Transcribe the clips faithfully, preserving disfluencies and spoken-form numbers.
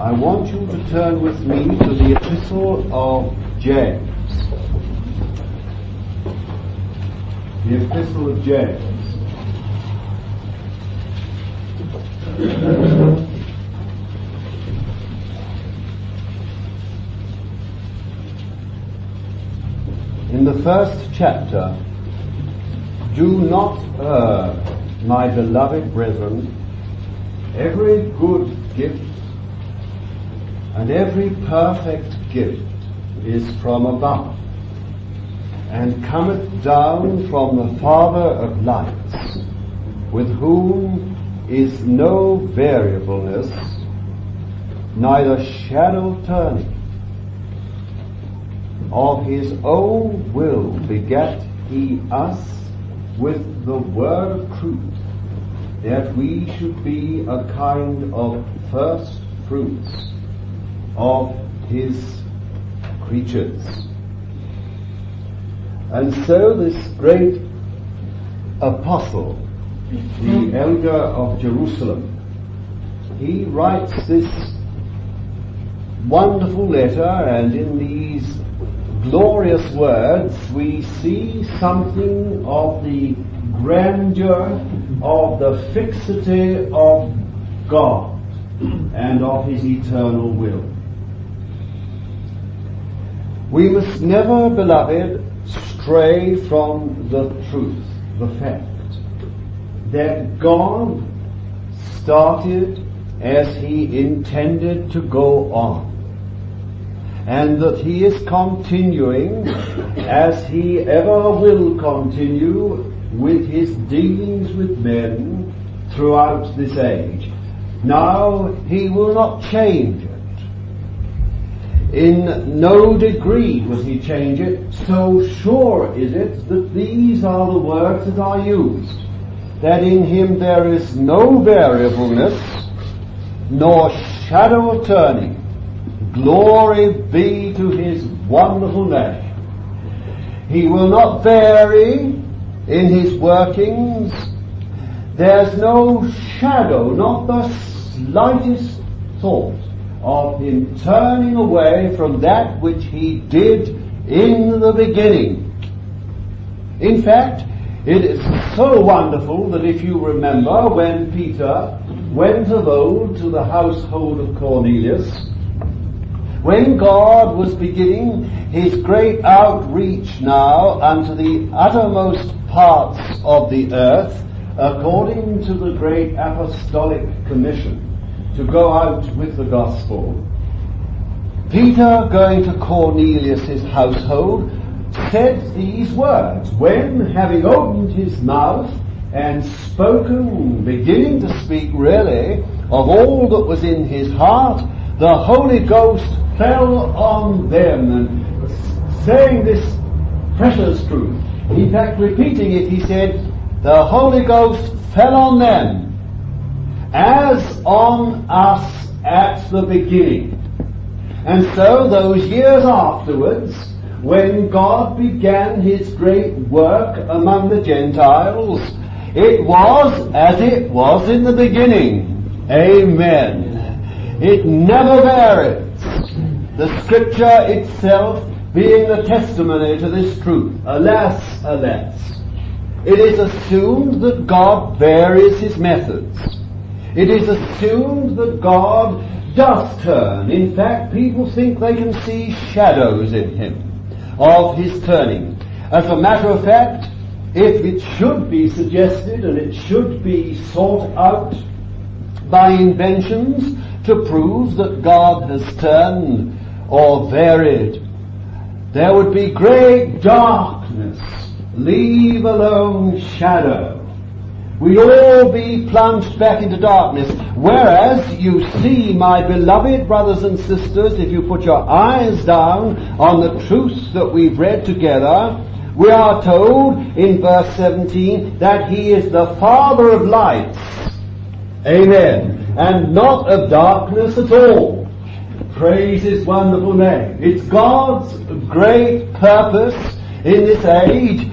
I want you to turn with me to the Epistle of James. The Epistle of James. In the first chapter, do not err, my beloved brethren, every good gift and every perfect gift is from above, and cometh down from the Father of lights, with whom is no variableness, neither shadow turning. Of his own will begat he us with the word of truth, that we should be a kind of first fruits of his creatures. And so this great apostle, the elder of Jerusalem, he writes this wonderful letter, and in these glorious words we see something of the grandeur, of the fixity of God and of his eternal will. We must never, beloved, stray from the truth, the fact that God started as he intended to go on, and that he is continuing as he ever will continue with his dealings with men throughout this age. Now, he will not change it. In no degree will he change it. So sure is it that these are the words that are used, that in him there is no variableness, nor shadow of turning. Glory be to his wonderful name. He will not vary in his workings. There's no shadow, not the slightest thought of him turning away from that which he did in the beginning. In fact, it is so wonderful that if you remember when Peter went of old to the household of Cornelius, when God was beginning his great outreach now unto the uttermost parts of the earth, according to the great apostolic commission to go out with the gospel, Peter, going to Cornelius' household, said these words, when, having opened his mouth and spoken, beginning to speak really, of all that was in his heart, the Holy Ghost fell on them, and saying this precious truth, in fact repeating it, he said, the Holy Ghost fell on them as on us at the beginning. And so those years afterwards, when God began his great work among the Gentiles, it was as it was in the beginning. Amen. It never varies. The Scripture itself being the testimony to this truth. Alas, alas. It is assumed that God varies his methods. It is assumed that God does turn. In fact, people think they can see shadows in him of his turning. As a matter of fact, if it should be suggested and it should be sought out by inventions to prove that God has turned or varied, there would be great darkness, leave alone shadow. We'd all be plunged back into darkness. Whereas you see, my beloved brothers and sisters, if you put your eyes down on the truths that we've read together, we are told in verse seventeen that he is the Father of lights. Amen. And not of darkness at all. Praise his wonderful name. It's God's great purpose in this age,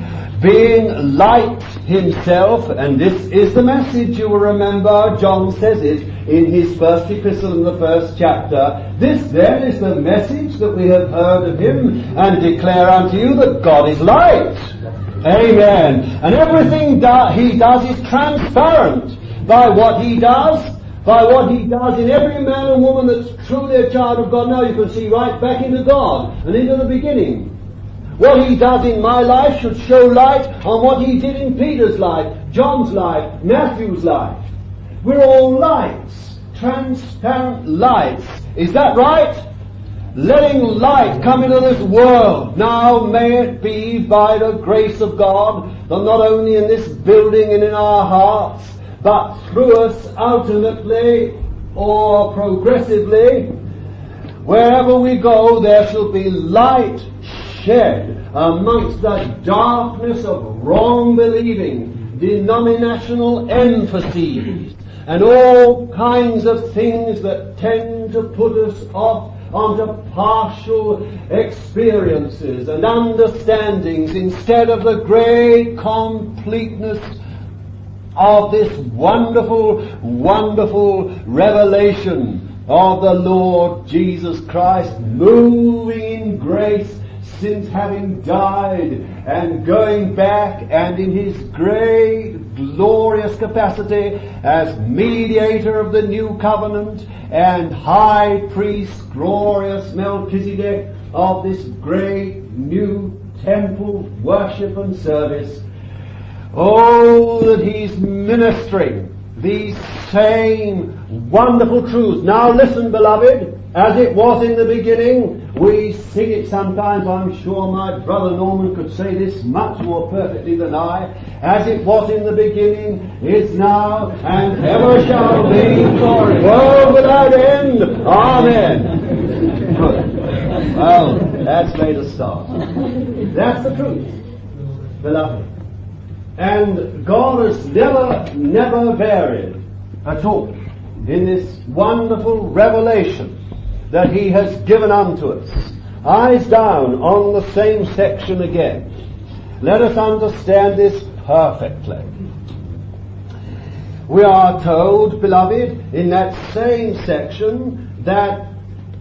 being light himself, and this is the message, you will remember, John says it in his first epistle in the first chapter. This then is the message that we have heard of him, and declare unto you that God is light. Amen. And everything do- he does is transparent by what he does, by what he does in every man and woman that's truly a child of God. Now you can see right back into God and into the beginning. What he does in my life should show light on what he did in Peter's life, John's life, Matthew's life. We're all lights, transparent lights. Is that right? Letting light come into this world. Now may it be by the grace of God that not only in this building and in our hearts, but through us ultimately or progressively, wherever we go, there shall be light shed amongst the darkness of wrong believing, denominational emphases, and all kinds of things that tend to put us off onto partial experiences and understandings instead of the great completeness of this wonderful, wonderful revelation of the Lord Jesus Christ, moving in grace since having died and going back, and in his great glorious capacity as mediator of the new covenant and high priest, glorious Melchizedek, of this great new temple worship and service. Oh, that he's ministering these same wonderful truths. Now listen, beloved, as it was in the beginning. We sing it sometimes. I'm sure my brother Norman could say this much more perfectly than I. As it was in the beginning, is now, and ever shall be, world without end. Amen. Good. Well, that's made a start. That's the truth, beloved. And God has never, never varied at all in this wonderful revelation that he has given unto us. Eyes down on the same section again. Let us understand this perfectly. We are told, beloved, in that same section that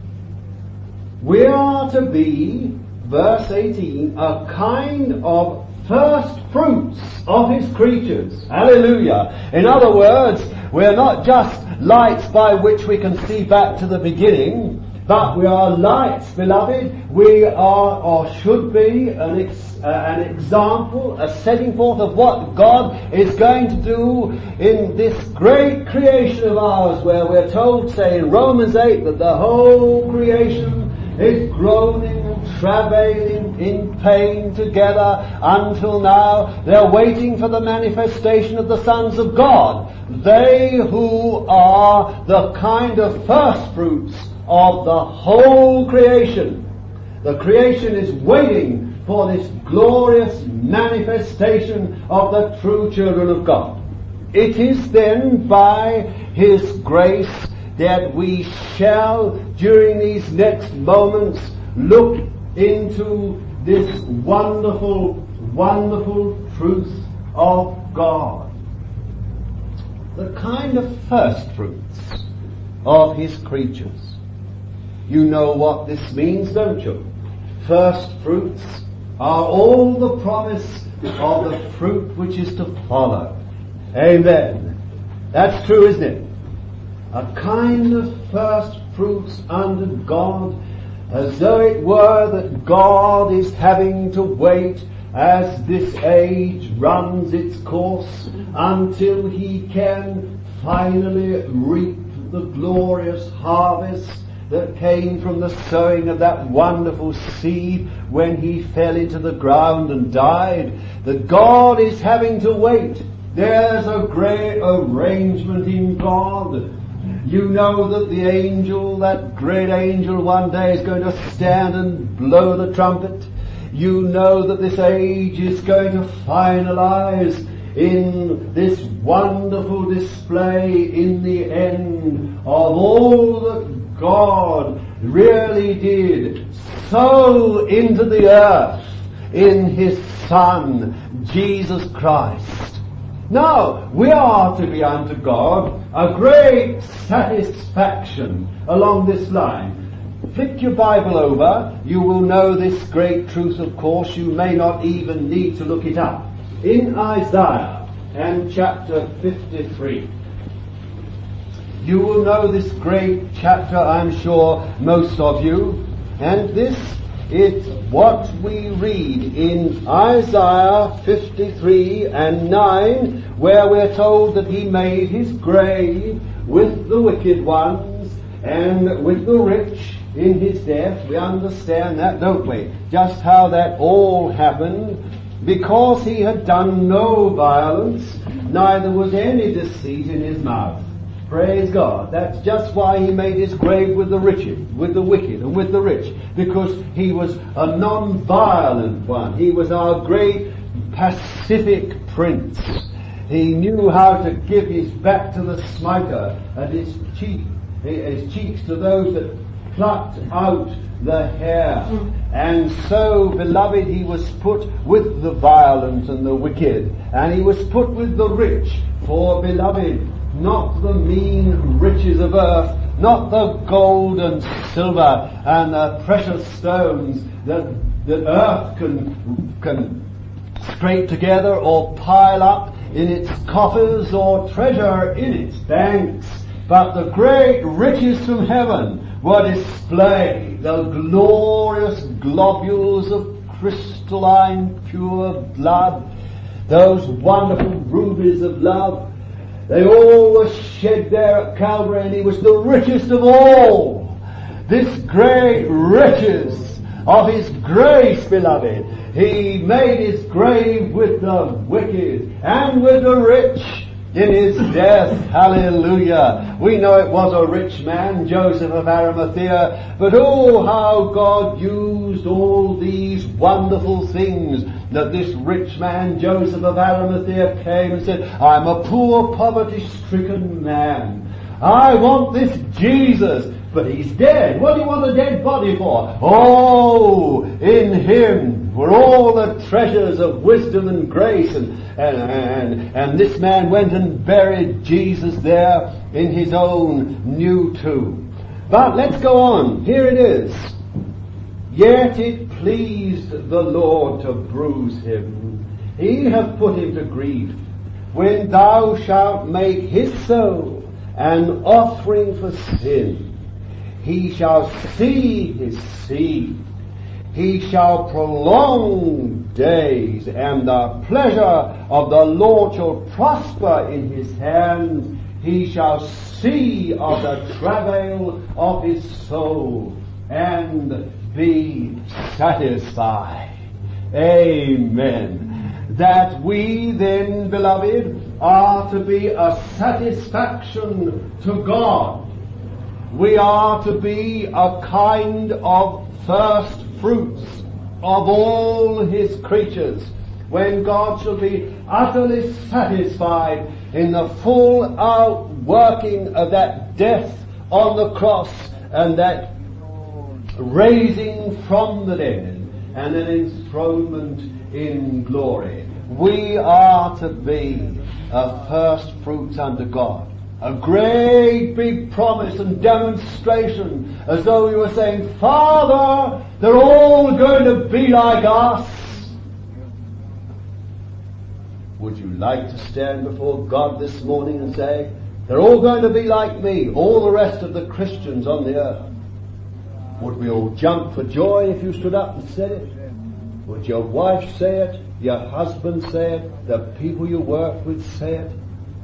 we are to be, verse eighteen, a kind of first fruits of his creatures. Hallelujah. In other words, we're not just lights by which we can see back to the beginning, but we are lights, beloved. We are, or should be, an, ex, uh, an example, a setting forth of what God is going to do in this great creation of ours, where we're told, say in Romans eight, that the whole creation is groaning and travailing in pain together until now. They're waiting for the manifestation of the sons of God. They who are the kind of first fruits of the whole creation. The creation is waiting for this glorious manifestation of the true children of God. It is then by his grace that we shall, during these next moments, look into this wonderful, wonderful truth of God. The kind of first fruits of his creatures. You know what this means, don't you? First fruits are all the promise of the fruit which is to follow. Amen. That's true, isn't it? A kind of first fruits unto God, as though it were that God is having to wait as this age runs its course until he can finally reap the glorious harvest that came from the sowing of that wonderful seed when he fell into the ground and died. That God is having to wait. There's a great arrangement in God. You know that the angel, that great angel, one day is going to stand and blow the trumpet. You know that this age is going to finalize in this wonderful display in the end of all that God really did sow into the earth in his Son, Jesus Christ. No, we are to be unto God a great satisfaction along this line. Flick your Bible over, you will know this great truth, of course. You may not even need to look it up. In Isaiah and chapter fifty-three, you will know this great chapter, I'm sure most of you, and this is what we read in Isaiah fifty-three and nine, where we're told that he made his grave with the wicked ones and with the rich in his death. We understand that, don't we? Just how that all happened. Because he had done no violence, neither was any deceit in his mouth. Praise God. That's just why he made his grave with the rich, with the wicked and with the rich. Because he was a non-violent one. He was our great pacific prince. He knew how to give his back to the smiter and his cheek, his cheeks to those that plucked out the hair. And so, beloved, he was put with the violent and the wicked, and he was put with the rich. For, beloved, not the mean riches of earth, not the gold and silver and the precious stones that that earth can can scrape together or pile up in its coffers or treasure in its banks, but the great riches from heaven were displayed, the glorious globules of crystalline pure blood, those wonderful rubies of love. They all were shed there at Calvary, and he was the richest of all. This great riches of his grace, beloved. He made his grave with the wicked and with the rich in his death. Hallelujah. We know it was a rich man, Joseph of Arimathea, but oh, how God used all these wonderful things, that this rich man, Joseph of Arimathea, came and said, I'm a poor, poverty-stricken man. I want this Jesus, but he's dead. What do you want a dead body for? Oh, in him were all the treasures of wisdom and grace, and And, and, and this man went and buried Jesus there in his own new tomb. But let's go on. Here it is. Yet it pleased the Lord to bruise him. He hath put him to grief. When thou shalt make his soul an offering for sin, he shall see his seed. He shall prolong days, and the pleasure of the Lord shall prosper in his hand. He shall see of the travail of his soul, and be satisfied. Amen. That we then, beloved, are to be a satisfaction to God. We are to be a kind of first fruits of all his creatures, when God shall be utterly satisfied in the full outworking of that death on the cross and that raising from the dead and an enthronement in glory. We are to be a first fruits unto God. A great big promise and demonstration, as though we were saying, Father, they're all going to be like us. Would you like to stand before God this morning and say, they're all going to be like me, all the rest of the Christians on the earth? Would we all jump for joy if you stood up and said it? Would your wife say it? Your husband say it? The people you work with say it?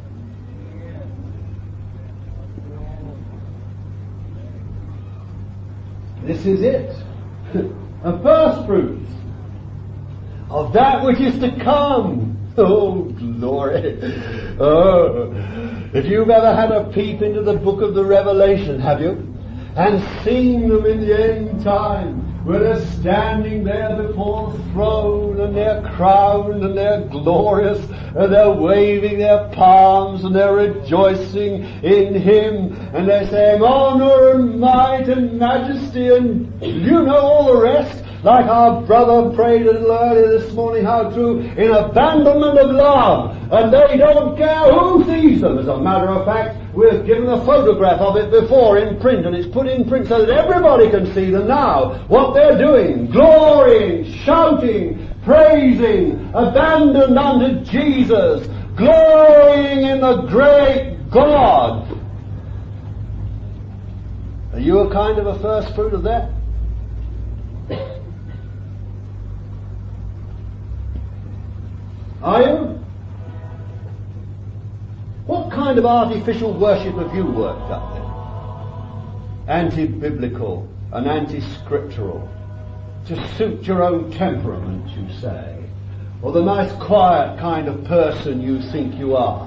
This is it. A first fruit of that which is to come. Oh, glory. Oh, if you've ever had a peep into the book of the Revelation, have you? And seen them in the end time, where they're standing there before the throne, and they're crowned, and they're glorious, and they're waving their palms, and they're rejoicing in him, and they're saying honor and might and majesty and you know all the rest, like our brother prayed a little earlier this morning, how true, in abandonment of love. And they don't care who sees them. As a matter of fact, we've given a photograph of it before in print, and it's put in print so that everybody can see them now. What they're doing, glorying, shouting, praising, abandoned unto Jesus, glorying in the great God. Are you a kind of a first fruit of that? Are you? What kind of artificial worship have you worked up there? Anti-biblical and anti-scriptural, to suit your own temperament, you say, or the nice quiet kind of person you think you are,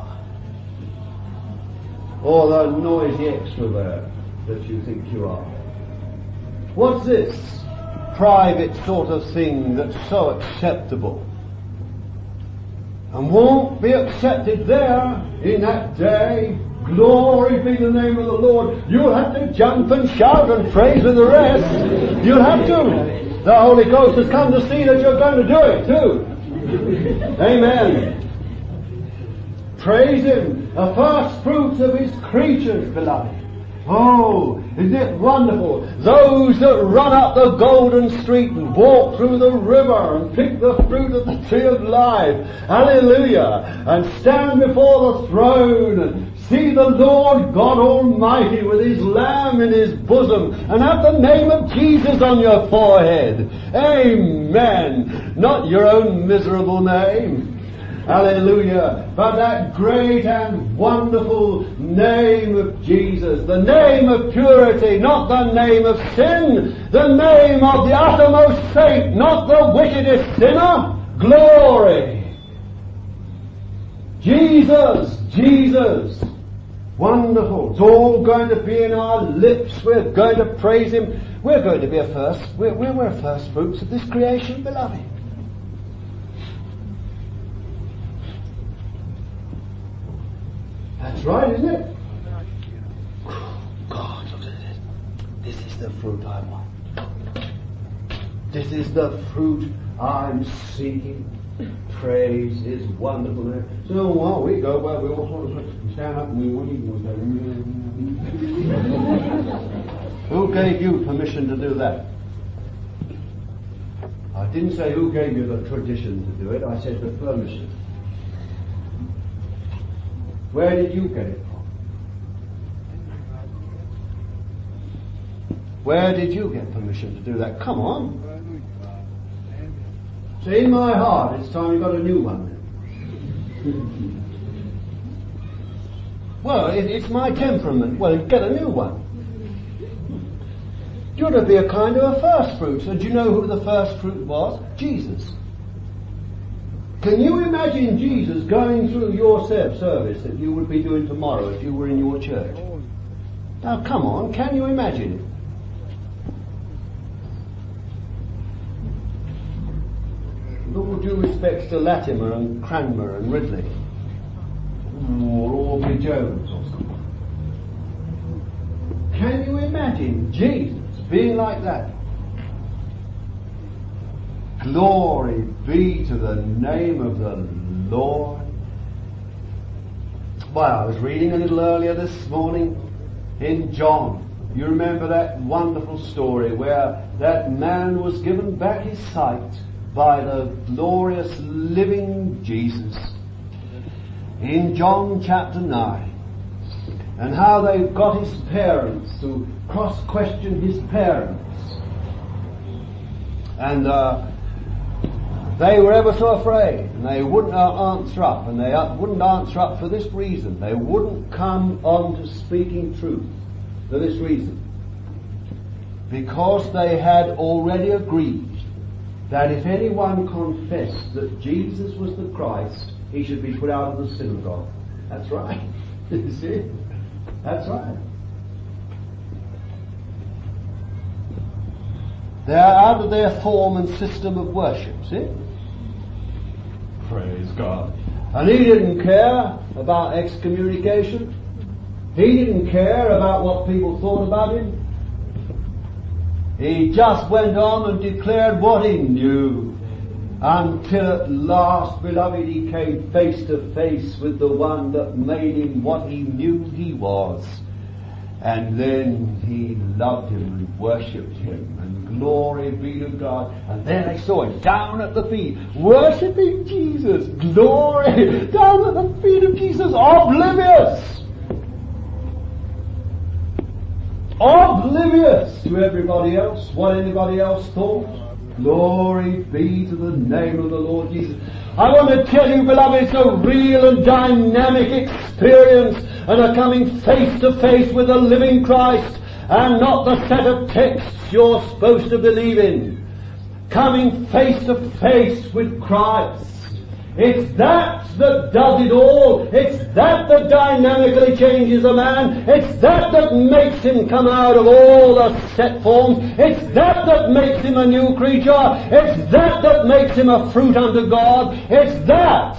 or the noisy extrovert that you think you are. What's this private sort of thing that's so acceptable and won't be accepted there in that day? Glory be the name of the Lord. You'll have to jump and shout and praise with the rest. You'll have to. The Holy Ghost has come to see that you're going to do it too. Amen. Praise Him, the first fruits of His creatures, beloved. Oh, isn't it wonderful? Those that run up the golden street and walk through the river and pick the fruit of the tree of life. Hallelujah. And stand before the throne and see the Lord God Almighty with His Lamb in His bosom and have the name of Jesus on your forehead. Amen. Not your own miserable name. Hallelujah. But that great and wonderful name of Jesus, the name of purity, not the name of sin, the name of the uttermost saint, not the wickedest sinner. Glory. Jesus, Jesus. Wonderful. It's all going to be in our lips. We're going to praise Him. We're going to be a first. We're, we're, we're first fruits of this creation, beloved. That's right, isn't it? God, look at this. This is the fruit I want. This is the fruit I'm seeking. Praise His wonderful name. So while we go, well, we all sort of stand up and we will Who gave you permission to do that? I didn't say who gave you the tradition to do it. I said the permission. Where did you get it from? Where did you get permission to do that? Come on. So in my heart, it's time you got a new one then. Well, it, it's my temperament. Well, get a new one. You're to be a kind of a first fruit. So do you know who the first fruit was? Jesus. Can you imagine Jesus going through your service that you would be doing tomorrow if you were in your church? Now come on, can you imagine it? With all due respects to Latimer and Cranmer and Ridley, or Aubrey Jones or something. Can you imagine Jesus being like that? Glory be to the name of the Lord. Well, I was reading a little earlier this morning in John. You remember that wonderful story where that man was given back his sight by the glorious living Jesus. In John chapter nine. And how they got his parents to cross-question his parents. And uh, they were ever so afraid, and they wouldn't uh, answer up, and they uh, wouldn't answer up for this reason. They wouldn't come on to speaking truth for this reason. Because they had already agreed that if anyone confessed that Jesus was the Christ, he should be put out of the synagogue. That's right. You see? That's right. They're out of their form and system of worship, see? Praise God. And he didn't care about excommunication. He didn't care about what people thought about him. He just went on and declared what he knew, until at last, beloved, he came face to face with the one that made him what he knew he was. And then he loved him and worshipped him, and glory be to God. And then they saw him down at the feet, worshipping Jesus. Glory! Down at the feet of Jesus, oblivious! Oblivious to everybody else, what anybody else thought. Glory be to the name of the Lord Jesus. I want to tell you, beloved, it's a real and dynamic experience, and a coming face to face with the living Christ, and not the set of texts you're supposed to believe in. Coming face to face with Christ. It's that that does it all. It's that that dynamically changes a man. It's that that makes him come out of all the set forms. It's that that makes him a new creature. It's that that makes him a fruit unto God. It's that.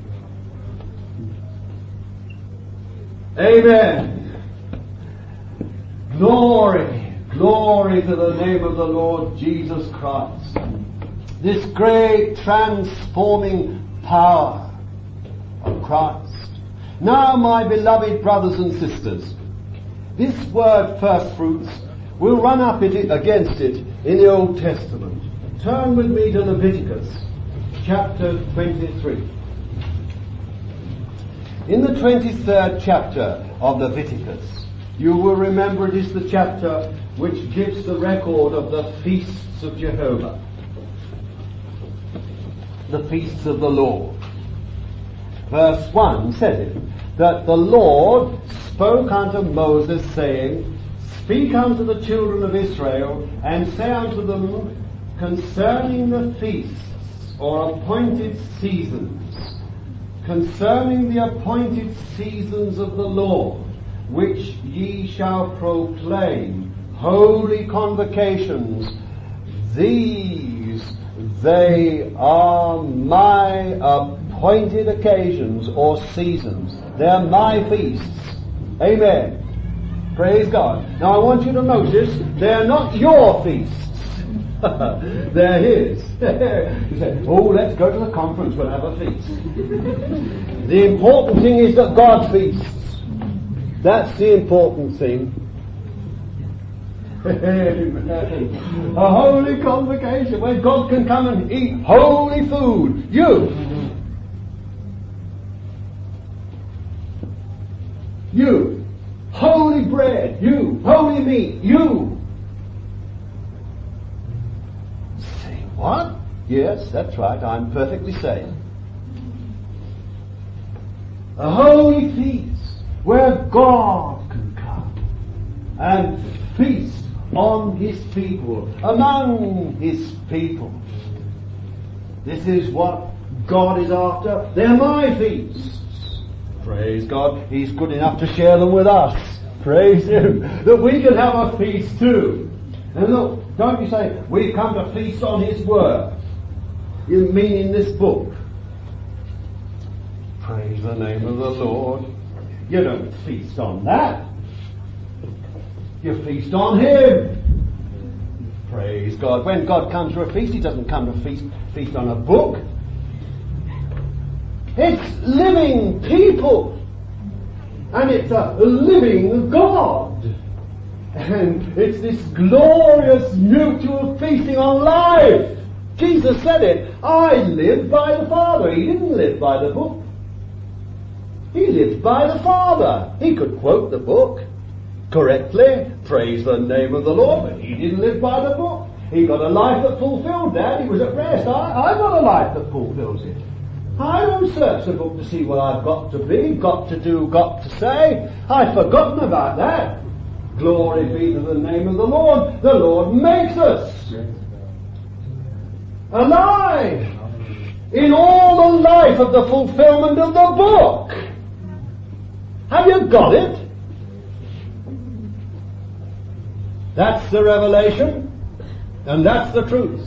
Amen. Glory, glory to the name of the Lord Jesus Christ. This great transforming power of Christ. Now, my beloved brothers and sisters, this word first fruits will run up it, against it in the Old Testament. Turn with me to Leviticus chapter twenty-three. In the twenty-third chapter of Leviticus, you will remember it is the chapter which gives the record of the feasts of Jehovah. The feasts of the Lord. Verse one says it, that the Lord spoke unto Moses, saying, Speak unto the children of Israel, and say unto them concerning the feasts, or appointed seasons, concerning the appointed seasons of the Lord, which ye shall proclaim, holy convocations, these they are my appointed occasions or seasons. They're my feasts. Amen. Praise God. Now I want you to notice, they're not your feasts. They're His. You say, oh, let's go to the conference, we'll have a feast. The important thing is that God feasts. That's the important thing. A holy convocation where God can come and eat holy food. You. You. Holy bread. You. Holy meat. You. Say what? Yes, that's right. I'm perfectly sane. A holy feast where God can come and feast on His people, among His people. This is what God is after. They're my feasts. Praise God. He's good enough to share them with us. Praise Him. That we can have a feast too. And look, don't you say, we've come to feast on His Word. You mean in this book? Praise the name of the Lord. You don't feast on that. You feast on Him. Praise God. When God comes to a feast, He doesn't come to feast, feast on a book. It's living people. And it's a living God. And it's this glorious mutual feasting on life. Jesus said it. I live by the Father. He didn't live by the book. He lived by the Father. He could quote the book correctly, praise the name of the Lord, but he didn't live by the book. He got a life that fulfilled that. He was at rest. I, I've got a life that fulfills it. I don't search the book to see what I've got to be, got to do, got to say. I've forgotten about that. Glory be to the name of the Lord. The Lord makes us alive in all the life of the fulfillment of the book. Have you got it? That's the revelation, and that's the truth.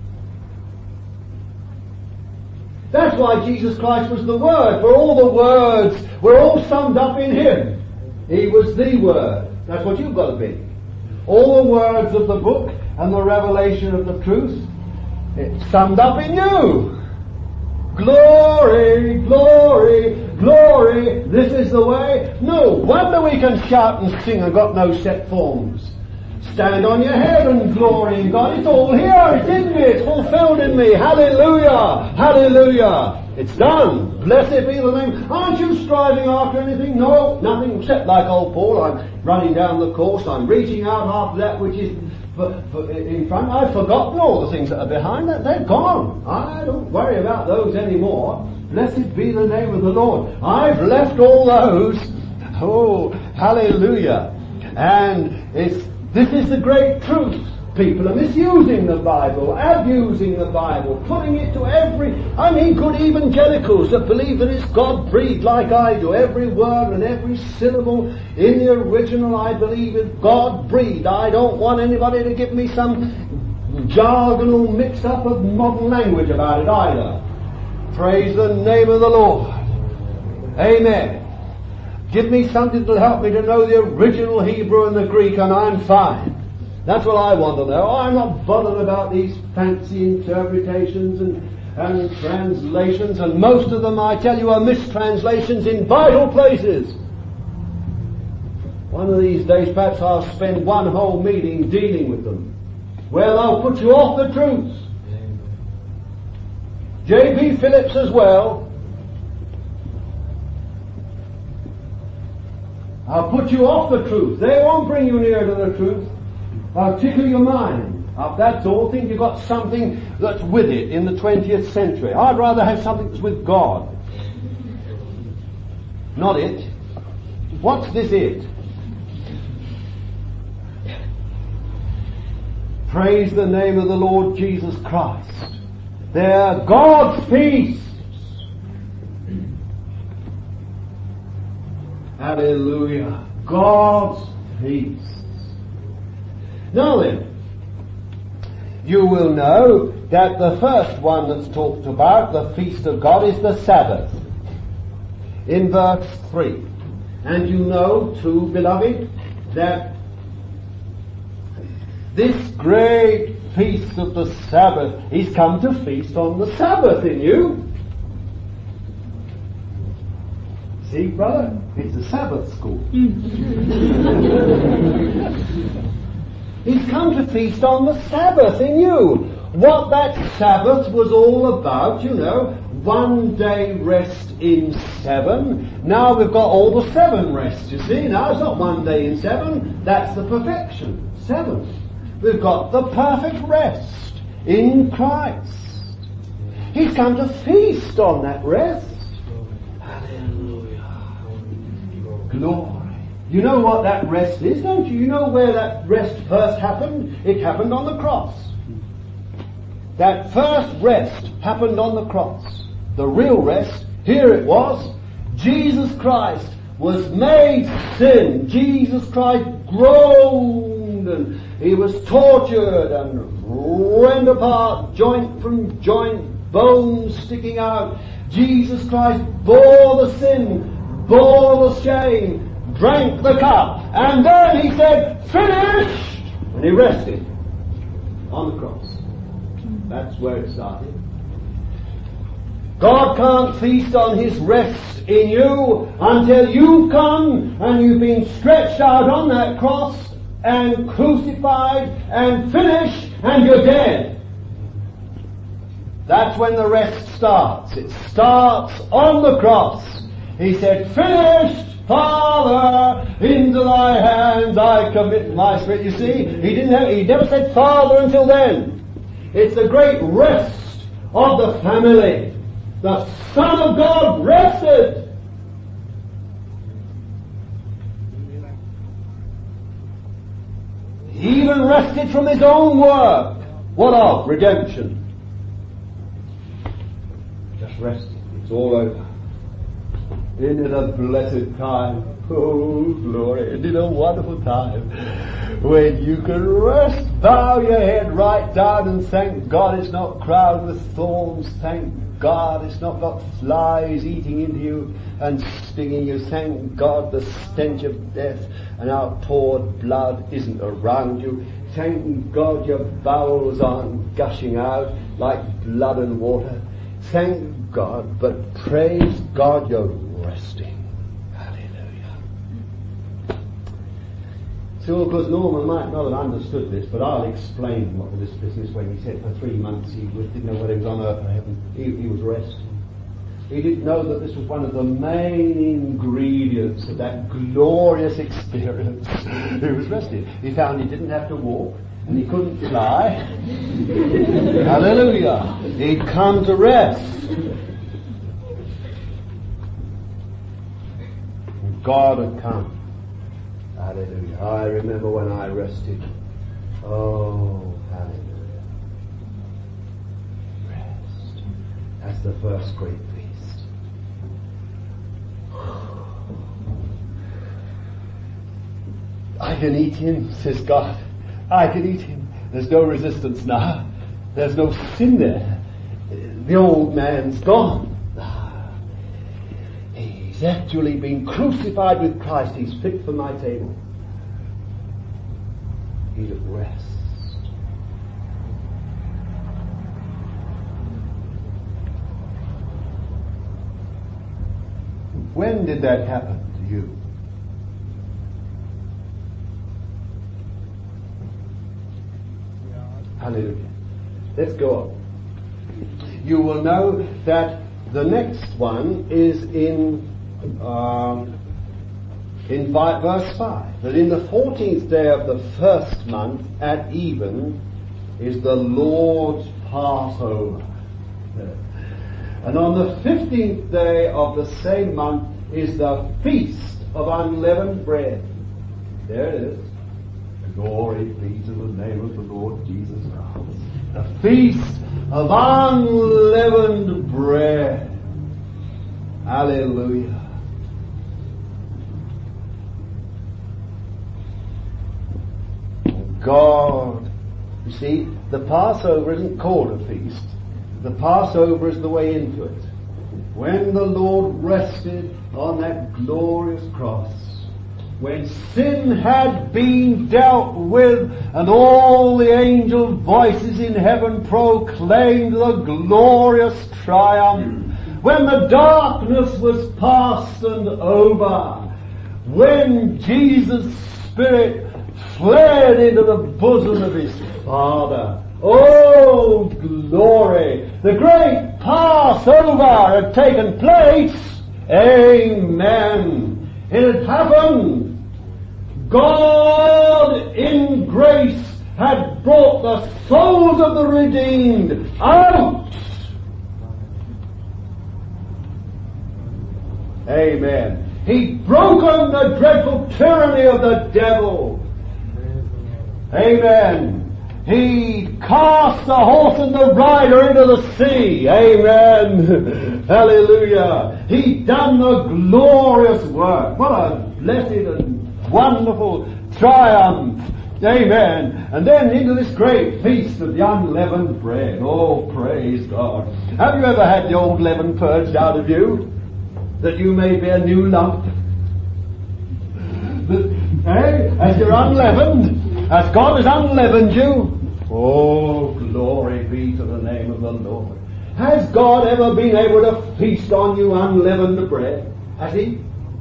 That's why Jesus Christ was the Word, for all the words were all summed up in Him. He was the Word. That's what you've got to be. All the words of the book and the revelation of the truth, it's summed up in you. Glory, glory, glory, this is the way. No wonder we can shout and sing and got no set forms. Stand on your head and glory in God. It's all here, it's in me, it's fulfilled in me. Hallelujah, hallelujah. It's done. Blessed be the name. Aren't you striving after anything? No, nothing except like old Paul. I'm running down the course. I'm reaching out after that which is for, for, in front. I've forgotten all the things that are behind that. They're gone. I don't worry about those anymore. Blessed be the name of the Lord. I've left all those. Oh, hallelujah. And it's, this is the great truth. People are misusing the Bible, abusing the Bible, putting it to every... I mean, good evangelicals that believe that it's God-breathed like I do. Every word and every syllable in the original, I believe, is God-breathed. I don't want anybody to give me some jargonal mix-up of modern language about it either. Praise the name of the Lord. Amen. Give me something to help me to know the original Hebrew and the Greek, and I'm fine. That's what I want to know. I'm not bothered about these fancy interpretations and, and translations, and most of them, I tell you, are mistranslations in vital places. One of these days, perhaps I'll spend one whole meeting dealing with them. Well, I'll put you off the truth. J B Phillips as well. I'll put you off the truth. They won't bring you near to the truth. I'll tickle your mind up. That's all. Think you've got something that's with it in the twentieth century. I'd rather have something that's with God. Not it. What's this it? Praise the name of the Lord Jesus Christ. They're God's peace. Hallelujah. God's peace. Now then, you will know that the first one that's talked about, the feast of God, is the Sabbath. In verse three. And you know, too, beloved, that this great feast of the Sabbath, He's come to feast on the Sabbath in you. See, brother? It's a Sabbath school. He's come to feast on the Sabbath in you. What that Sabbath was all about, you know, one day rest in seven. Now we've got all the seven rests, you see. Now it's not one day in seven. That's the perfection. Seven. We've got the perfect rest in Christ. He's come to feast on that rest. Hallelujah. Glory. You know what that rest is, don't you? You know where that rest first happened? It happened on the cross. That first rest happened on the cross. The real rest, here it was. Jesus Christ was made sin. Jesus Christ groaned and He was tortured and rent apart, joint from joint, bones sticking out. Jesus Christ bore the sin, bore the shame, drank the cup, and then He said, finished! And He rested on the cross. That's where it started. God can't feast on His rest in you until you come and you've been stretched out on that cross and crucified and finished and you're dead. That's when the rest starts. It starts on the cross. He said, finished! Father, into thy hands I commit my spirit. You see, he didn't have, he never said Father until then. It's the great rest of the family. The Son of God rested. He even rested from His own work. What of? Redemption. Just rested. It's all over. Isn't it a blessed time? Oh, glory. Isn't it a wonderful time when you can rest, bow your head right down and thank God it's not crowned with thorns. Thank God it's not got flies eating into you and stinging you. Thank God the stench of death and outpoured blood isn't around you. Thank God your bowels aren't gushing out like blood and water. Thank God, but praise God you're resting. Hallelujah. So, of course, Norman might not have understood this, but I'll explain what this business when he said for three months he was, didn't know whether he was on earth or heaven. He, he was resting. He didn't know that this was one of the main ingredients of that glorious experience. He was resting. He found he didn't have to walk and he couldn't fly. Hallelujah. He'd come to rest. And God had come. Hallelujah. I remember when I rested. Oh, hallelujah. Rest. That's the first great feast. I can eat him, says God. I can eat him. There's no resistance now. There's no sin there. The old man's gone. He's actually been crucified with Christ. He's fit for my table. He's at rest. When did that happen to you? Hallelujah. Let's go on. You will know that the next one is in um, in verse five. That in the fourteenth day of the first month at even is the Lord's Passover. And on the fifteenth day of the same month is the Feast of Unleavened Bread. There it is. Glory be to the name of the Lord Jesus Christ. The Feast of Unleavened Bread. Hallelujah. God. You see, the Passover isn't called a feast. The Passover is the way into it. When the Lord rested on that glorious cross, when sin had been dealt with and all the angel voices in heaven proclaimed the glorious triumph, when the darkness was past and over, when Jesus' Spirit fled into the bosom of his Father. Oh, glory! The great Passover had taken place. Amen. It had happened. God in grace had brought the souls of the redeemed out. Amen. He'd broken the dreadful tyranny of the devil. Amen. He cast the horse and the rider into the sea. Amen. Hallelujah. He done the glorious work. What a blessed and wonderful triumph. Amen. And then into this great feast of the unleavened bread. Oh, praise God. Have you ever had the old leaven purged out of you, that you may be a new lump? That, eh? As you're unleavened, as God has unleavened you. Oh, glory be to the name of the Lord. Has God ever been able to feast on you unleavened bread? Has He?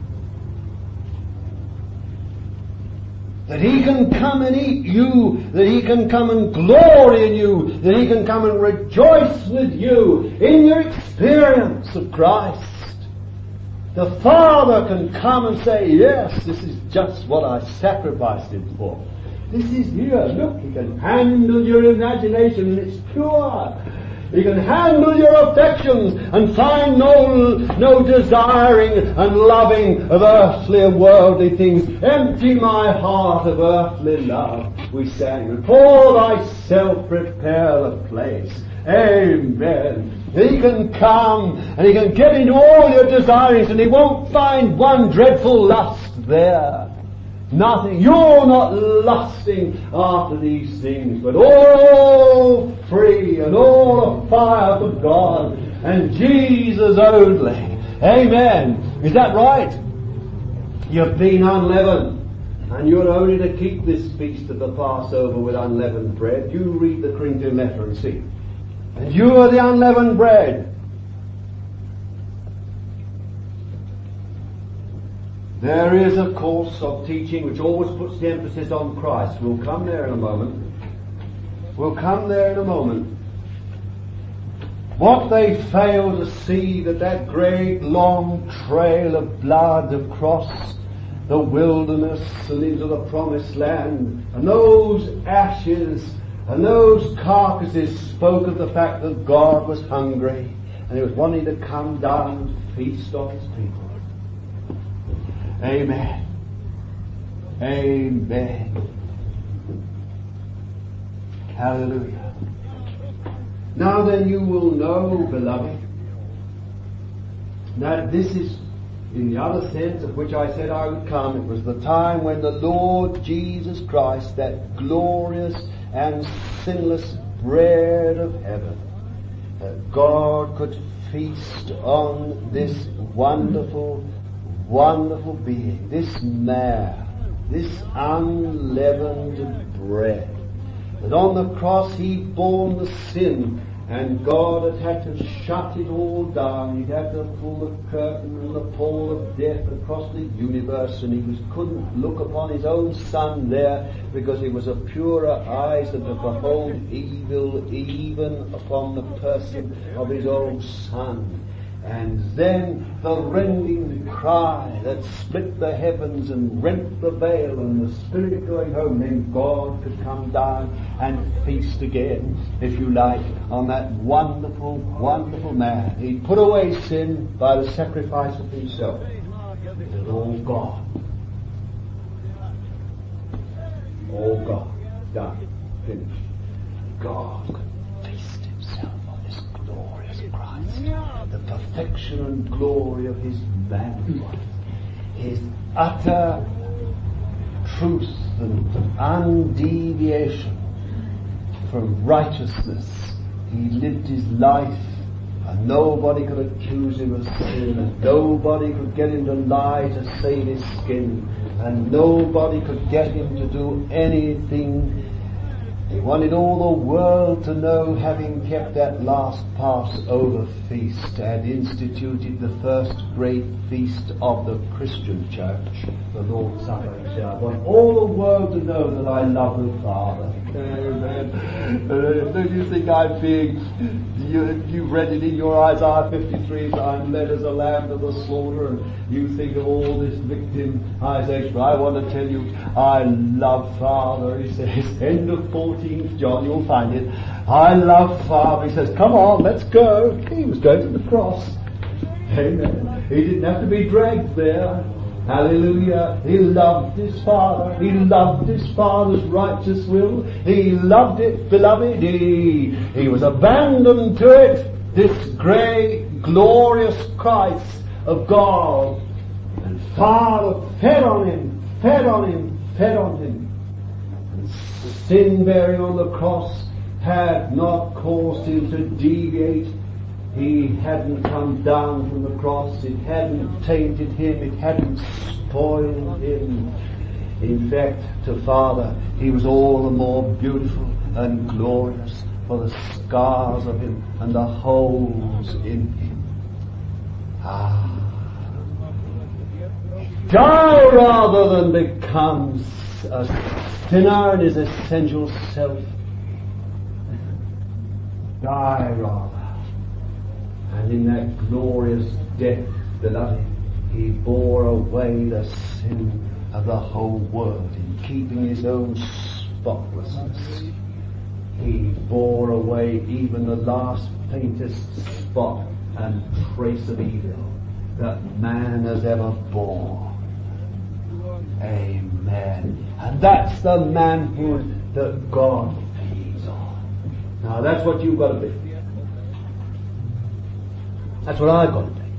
That He can come and eat you, that He can come and glory in you, that He can come and rejoice with you in your experience of Christ. The Father can come and say, yes, this is just what I sacrificed Him for. This is here. Look, He can handle your imagination and it's pure. He can handle your affections and find no, no desiring and loving of earthly and worldly things. Empty my heart of earthly love, we sang. And for thyself prepare the place. Amen. He can come and He can get into all your desires and He won't find one dreadful lust there. Nothing. You're not lusting after these things, but all free and all afire for God and Jesus only. Amen. Is that right? You've been unleavened. And you're only to keep this feast of the Passover with unleavened bread. You read the Corinthian letter and see. And you are the unleavened bread. There is a course of teaching which always puts the emphasis on Christ. We'll come there in a moment. We'll come there in a moment. What they fail to see, that that great long trail of blood across the wilderness and into the promised land, and those ashes and those carcasses spoke of the fact that God was hungry and He was wanting to come down and feast on His people. Amen. Amen. Hallelujah. Now then, you will know, beloved, that this is, in the other sense of which I said I would come, it was the time when the Lord Jesus Christ, that glorious and sinless bread of heaven, that God could feast on this wonderful, wonderful being, this man, this unleavened bread. That on the cross He'd borne the sin, and God had had to shut it all down. He'd had to pull the curtain and the pall of death across the universe, and He was, couldn't look upon His own Son there, because He was of purer eyes than to behold evil even upon the person of His own Son. And then the rending cry that split the heavens and rent the veil, and the Spirit going home, then God could come down and feast again, if you like, on that wonderful, wonderful man. He put away sin by the sacrifice of Himself. It was all gone. All gone. Done. Finished. God could feast Himself on this glorious Christ. The perfection and glory of His manhood. His utter truth and undeviation from righteousness. He lived His life, and nobody could accuse Him of sin, and nobody could get Him to lie to save His skin, and nobody could get Him to do anything. He wanted all the world to know, having kept that last Passover feast and instituted the first great feast of the Christian church, the Lord's Supper. He said, I want all the world to know that I love the Father. Amen. Uh, don't you think I'm being, you, you've read it in your Isaiah fifty-three, I'm led as a lamb to the slaughter, and you think of all this victimization. I want to tell you, I love Father. He says, end of fourteenth John, you'll find it. I love Father. He says, come on, let's go. He was going to the cross. Amen. He didn't have to be dragged there. Hallelujah. He loved His Father. He loved His Father's righteous will. He loved it, beloved. He, he was abandoned to it. This great, glorious Christ of God. And Father fed on Him, fed on Him, fed on Him. And sin bearing on the cross had not caused Him to deviate. He hadn't come down from the cross. It hadn't tainted Him. It hadn't spoiled Him. In fact, to Father, He was all the more beautiful and glorious for the scars of Him and the holes in Him. Ah. Die rather than become a sinner in His essential self. Die rather. And in that glorious death, beloved, He bore away the sin of the whole world in keeping His own spotlessness. He bore away even the last faintest spot and trace of evil that man has ever borne. Amen. And that's the manhood that God feeds on. Now that's what you've got to be. That's what I've got to be.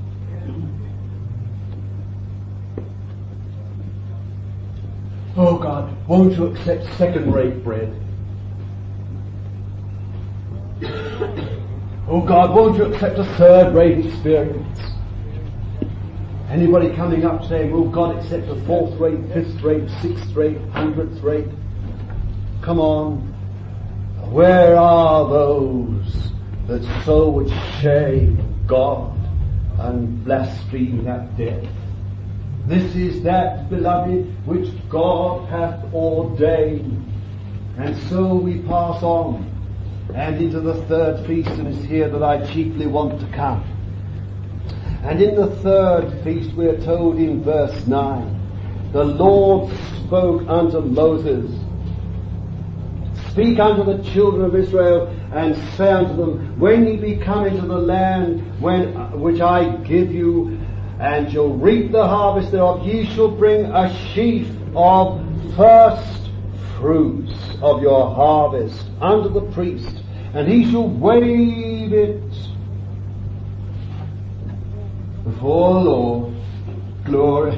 Oh God, won't you accept second-rate bread? Oh God, won't you accept a third-rate experience? Anybody coming up saying, will God accept a fourth rate, fifth rate, sixth rate, hundredth rate? Come on. Where are those that so would shame God and blaspheme that death? This is that, beloved, which God hath ordained. And so we pass on and into the third feast, and it's here that I chiefly want to come. And in the third feast we are told in verse nine, the Lord spoke unto Moses, speak unto the children of Israel, and say unto them, when ye be come into the land when, which I give you, and shall reap the harvest thereof, ye shall bring a sheaf of first fruits of your harvest unto the priest, and he shall wave it before the Lord. Glory.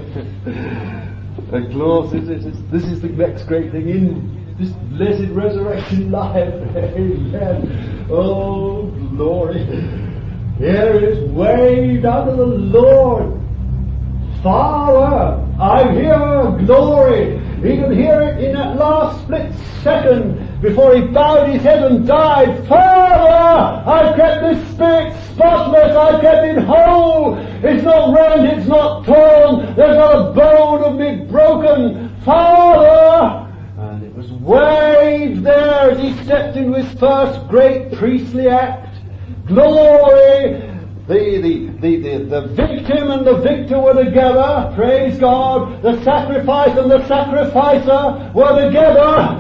And glory, this is, this is the next great thing in this blessed resurrection life. Amen. Oh, glory. Here it is waved unto the Lord. Father, I hear glory. He could hear it in that last split second before he bowed his head and died. Father, I've kept this spirit spotless. I've kept it whole. It's not rent. It's not torn. There's not a bone of me broken. Father! And it was waved there as he stepped into his first great priestly act. Glory! The, the, the, the, the victim and the victor were together. Praise God. The sacrifice and the sacrificer were together.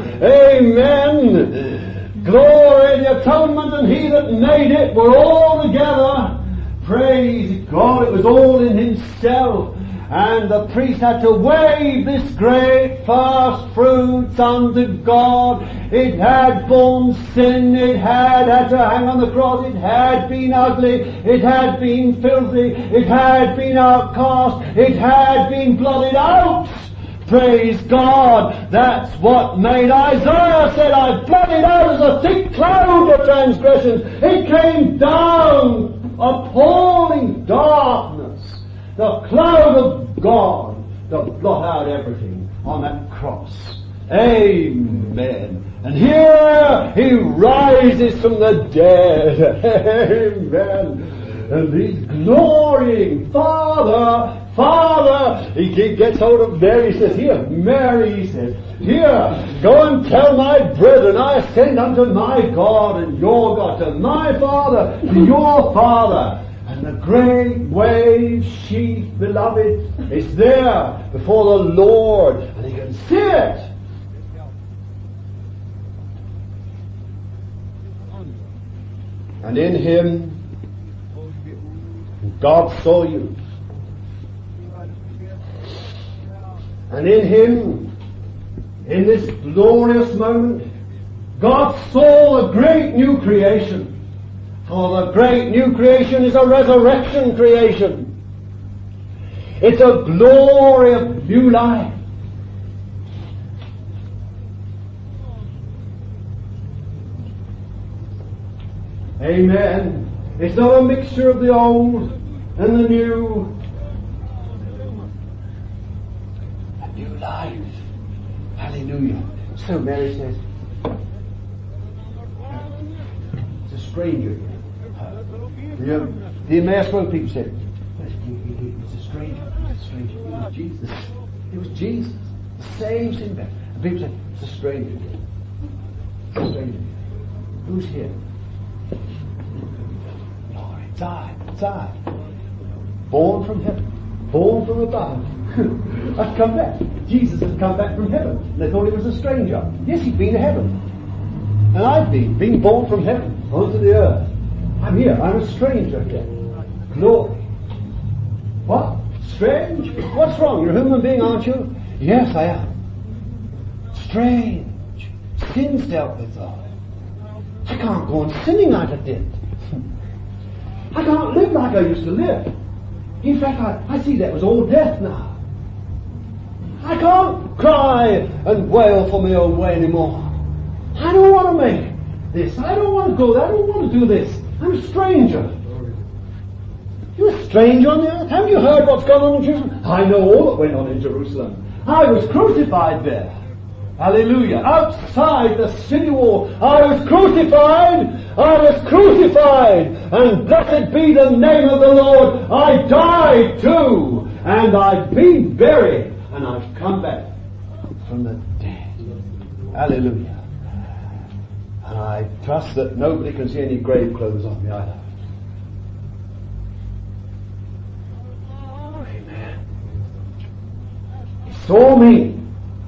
Amen. Glory. The atonement and he that made it were all together. Praise God. It was all in himself. And the priest had to wave this great first fruits unto God. It had borne sin. It had had to hang on the cross. It had been ugly. It had been filthy. It had been outcast. It had been blotted out. Praise God. That's what made Isaiah said, I blotted out as a thick cloud of transgressions. It came down, appalling darkness. The cloud of God to blot out everything on that cross. Amen. And here he rises from the dead. Amen. And he's glorying. Father, Father. He gets hold of Mary. He says, here, Mary, he says, here, go and tell my brethren, I ascend unto my God and your God, to my Father, to your Father. And the great wave sheaf, beloved, is there before the Lord, and he can see it. And in him, God saw you. And in him, in this glorious moment, God saw a great new creation. For the great new creation is a resurrection creation. It's a glory of new life. Amen. It's not a mixture of the old and the new. A new life. Hallelujah. So Mary says, it's a stranger here. The, the Emmaus Road people said, it's a stranger, it's a stranger. It was Jesus. It was Jesus. The same sin back. And people said, it's a stranger here. It's a stranger here. Who's here? Lord, it's I. It's I. Born from heaven. Born from above. I've come back. Jesus has come back from heaven. And they thought he was a stranger. Yes, he'd been to heaven. And I've been, been born from heaven onto the earth. I'm here. I'm a stranger here. Glory. What? Strange? What's wrong? You're a human being, aren't you? Yes, I am. Strange. Sin's dealt with, though. I can't go on sinning like I did. I can't live like I used to live. In fact, I, I see that was all death now. I can't cry and wail for my own way anymore. I don't want to make this. I don't want to go there. I don't want to do this. I'm a stranger. You're a stranger on the earth? Haven't you heard what's gone on in Jerusalem? I know all that went on in Jerusalem. I was crucified there. Hallelujah. Outside the city wall. I was crucified. I was crucified. And blessed be the name of the Lord. I died too. And I've been buried. And I've come back from the dead. Hallelujah. And I trust that nobody can see any grave clothes on me either. Amen. Saw me.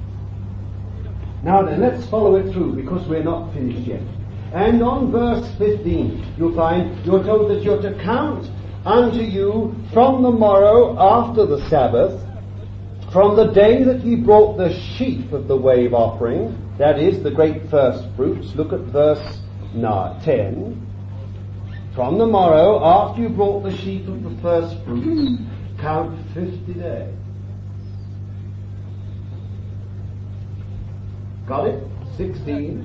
Now then, let's follow it through because we're not finished yet. And on verse fifteen, you'll find you're told that you're to count unto you from the morrow after the Sabbath, from the day that ye brought the sheaf of the wave offering, that is, the great first fruits. Look at verse ten. From the morrow after you brought the sheaf of the first fruits, count fifty days. Got it? sixteen.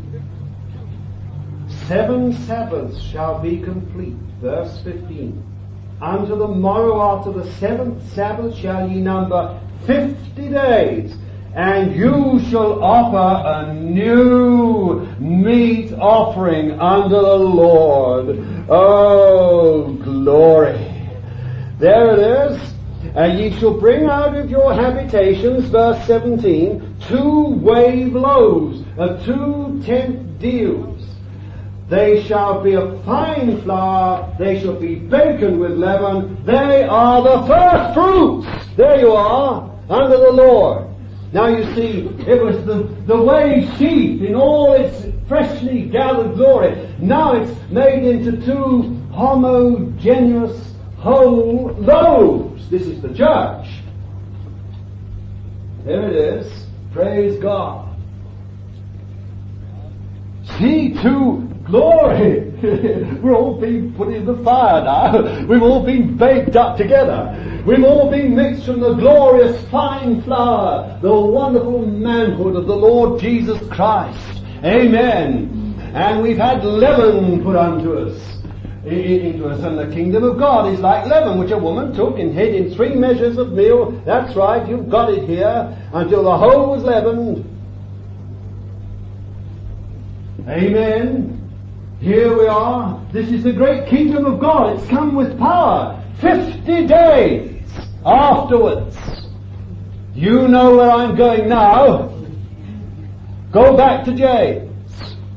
Seven Sabbaths shall be complete. Verse fifteen. Unto the morrow after the seventh Sabbath shall ye number fifty days, and you shall offer a new meat offering unto the Lord. Oh, glory. There it is. And ye shall bring out of your habitations, verse seventeen, two wave loaves of two tenth deals. They shall be of fine flour, they shall be baken with leaven, they are the first fruits. There you are, under the Lord. Now you see, it was the, the wave sheaf in all its freshly gathered glory. Now it's made into two homogeneous whole loaves. This is the church. There it is. Praise God. See to glory. We're all being put in the fire now. We've all been baked up together. We've all been mixed from the glorious fine flour, the wonderful manhood of the Lord Jesus Christ. Amen. And we've had leaven put unto us. Into us, and the kingdom of God is like leaven which a woman took and hid in three measures of meal. That's right, you've got it here, until the whole was leavened. Amen. Here we are. This is the great kingdom of God. It's come with power. Fifty days afterwards. You know where I'm going now. Go back to James.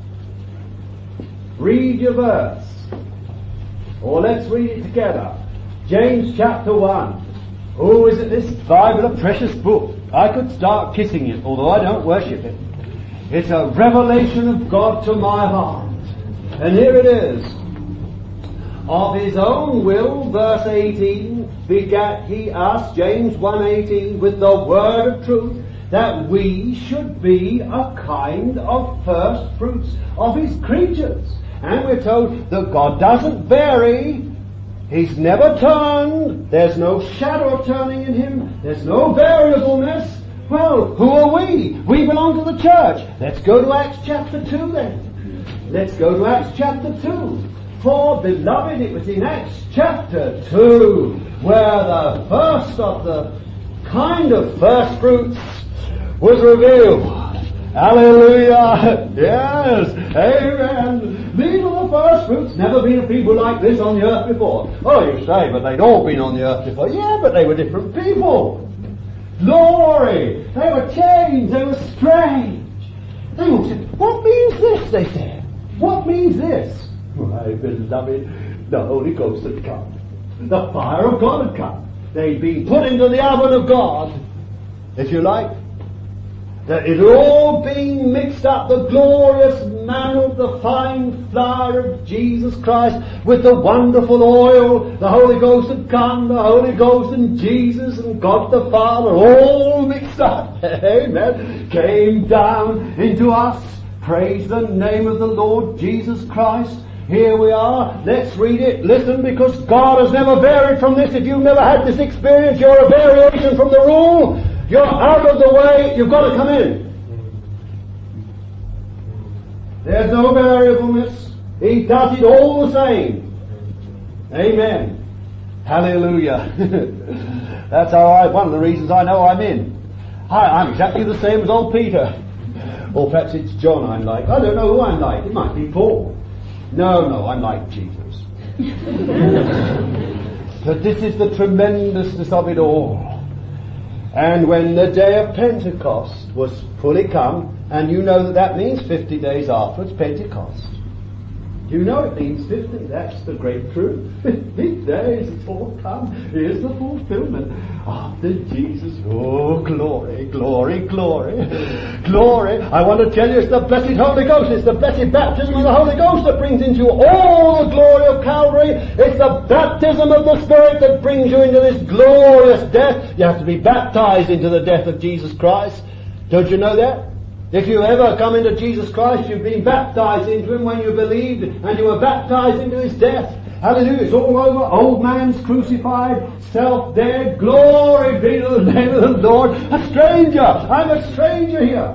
Read your verse. Or let's read it together. James chapter one. Oh, isn't this Bible a precious book? I could start kissing it, although I don't worship it. It's a revelation of God to my heart. And here it is. Of his own will, verse eighteen, begat he us, James one eighteen, with the word of truth, that we should be a kind of first fruits of his creatures. And we're told that God doesn't vary. He's never turned. There's no shadow of turning in him. There's no variableness. Well, who are we? We belong to the church. Let's go to Acts chapter two then. Let's go to Acts chapter two. For, beloved, it was in Acts chapter two where the first of the kind of first fruits was revealed. Hallelujah! Yes! Amen! These are the first fruits. Never been a people like this on the earth before. Oh, you say, but they'd all been on the earth before. Yeah, but they were different people. Glory! They were changed. They were strange. They all said, what means this? They said. What means this? My beloved, the Holy Ghost had come. The fire of God had come. They'd been put into the oven of God, if you like. That it all being mixed up, the glorious manna of the fine flour of Jesus Christ with the wonderful oil. The Holy Ghost had come, the Holy Ghost and Jesus and God the Father, all mixed up. Amen. Came down into us. Praise the name of the Lord Jesus Christ. Here we are. Let's read it. Listen, because God has never varied from this. If you've never had this experience, you're a variation from the rule. You're out of the way, you've got to come in. There's no variableness. He does it all the same. Amen. Hallelujah. That's how I, one of the reasons I know I'm in. I, I'm exactly the same as old Peter. Or perhaps it's John I'm like. I don't know who I'm like. It might be Paul. No, no, I'm like Jesus. But this is the tremendousness of it all. And when the day of Pentecost was fully come, and you know that that means fifty days afterwards, Pentecost. You know it means fifty. That's the great truth. Fifty days, it's all come. Here's the fulfillment. After Jesus, oh, glory, glory, glory, glory. I want to tell you, it's the blessed Holy Ghost. It's the blessed baptism of the Holy Ghost that brings into you all the glory of Calvary. It's the baptism of the Spirit that brings you into this glorious death. You have to be baptized into the death of Jesus Christ. Don't you know that? If you ever come into Jesus Christ, you've been baptized into Him when you believed, and you were baptized into His death. Hallelujah. It's all over. Old man's crucified, self dead. Glory be to the name of the Lord. A stranger. I'm a stranger here.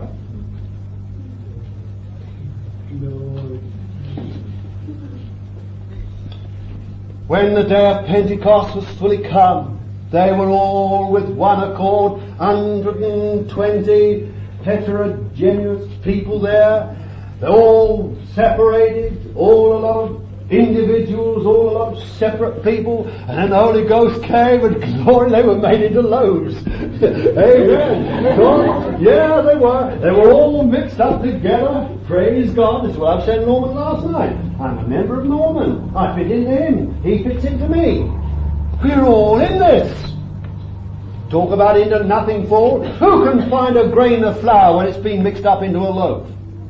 When the day of Pentecost was fully come, they were all with one accord, one hundred twenty heterogeneous people there. They're all separated, all a lot of individuals, all a lot of separate people, and then the Holy Ghost came and glory, they were made into loaves. Amen. God, yeah, they were. They were all mixed up together. Praise God. That's what I said to Norman last night. I'm a member of Norman. I fit into him. He fits into me. We're all in this. Talk about into nothing fall. Who can find a grain of flour when it's been mixed up into a loaf?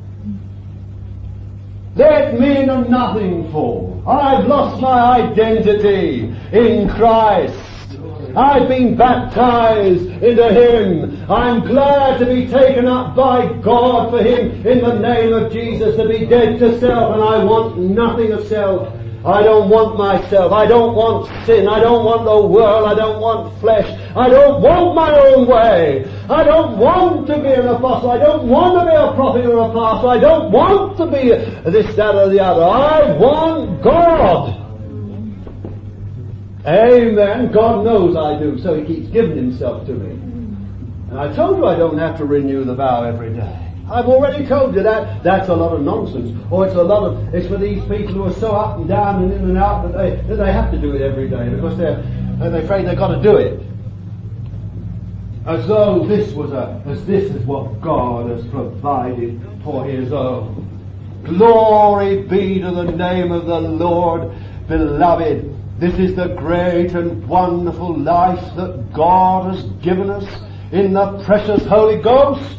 Let me into nothing fall. I've lost my identity in Christ. I've been baptized into Him. I'm glad to be taken up by God for Him in the name of Jesus, to be dead to self, and I want nothing of self. I don't want myself. I don't want sin. I don't want the world. I don't want flesh. I don't want my own way. I don't want to be an apostle. I don't want to be a prophet or a pastor. I don't want to be this, that, or the other. I want God. Amen. God knows I do, so He keeps giving Himself to me. And I told you I don't have to renew the vow every day. I've already told you that. That's a lot of nonsense. Or it's a lot of, it's for these people who are so up and down and in and out that they, that they have to do it every day because they're, they're afraid they've got to do it. As though this was a, as this is what God has provided for His own. Glory be to the name of the Lord, beloved. This is the great and wonderful life that God has given us in the precious Holy Ghost.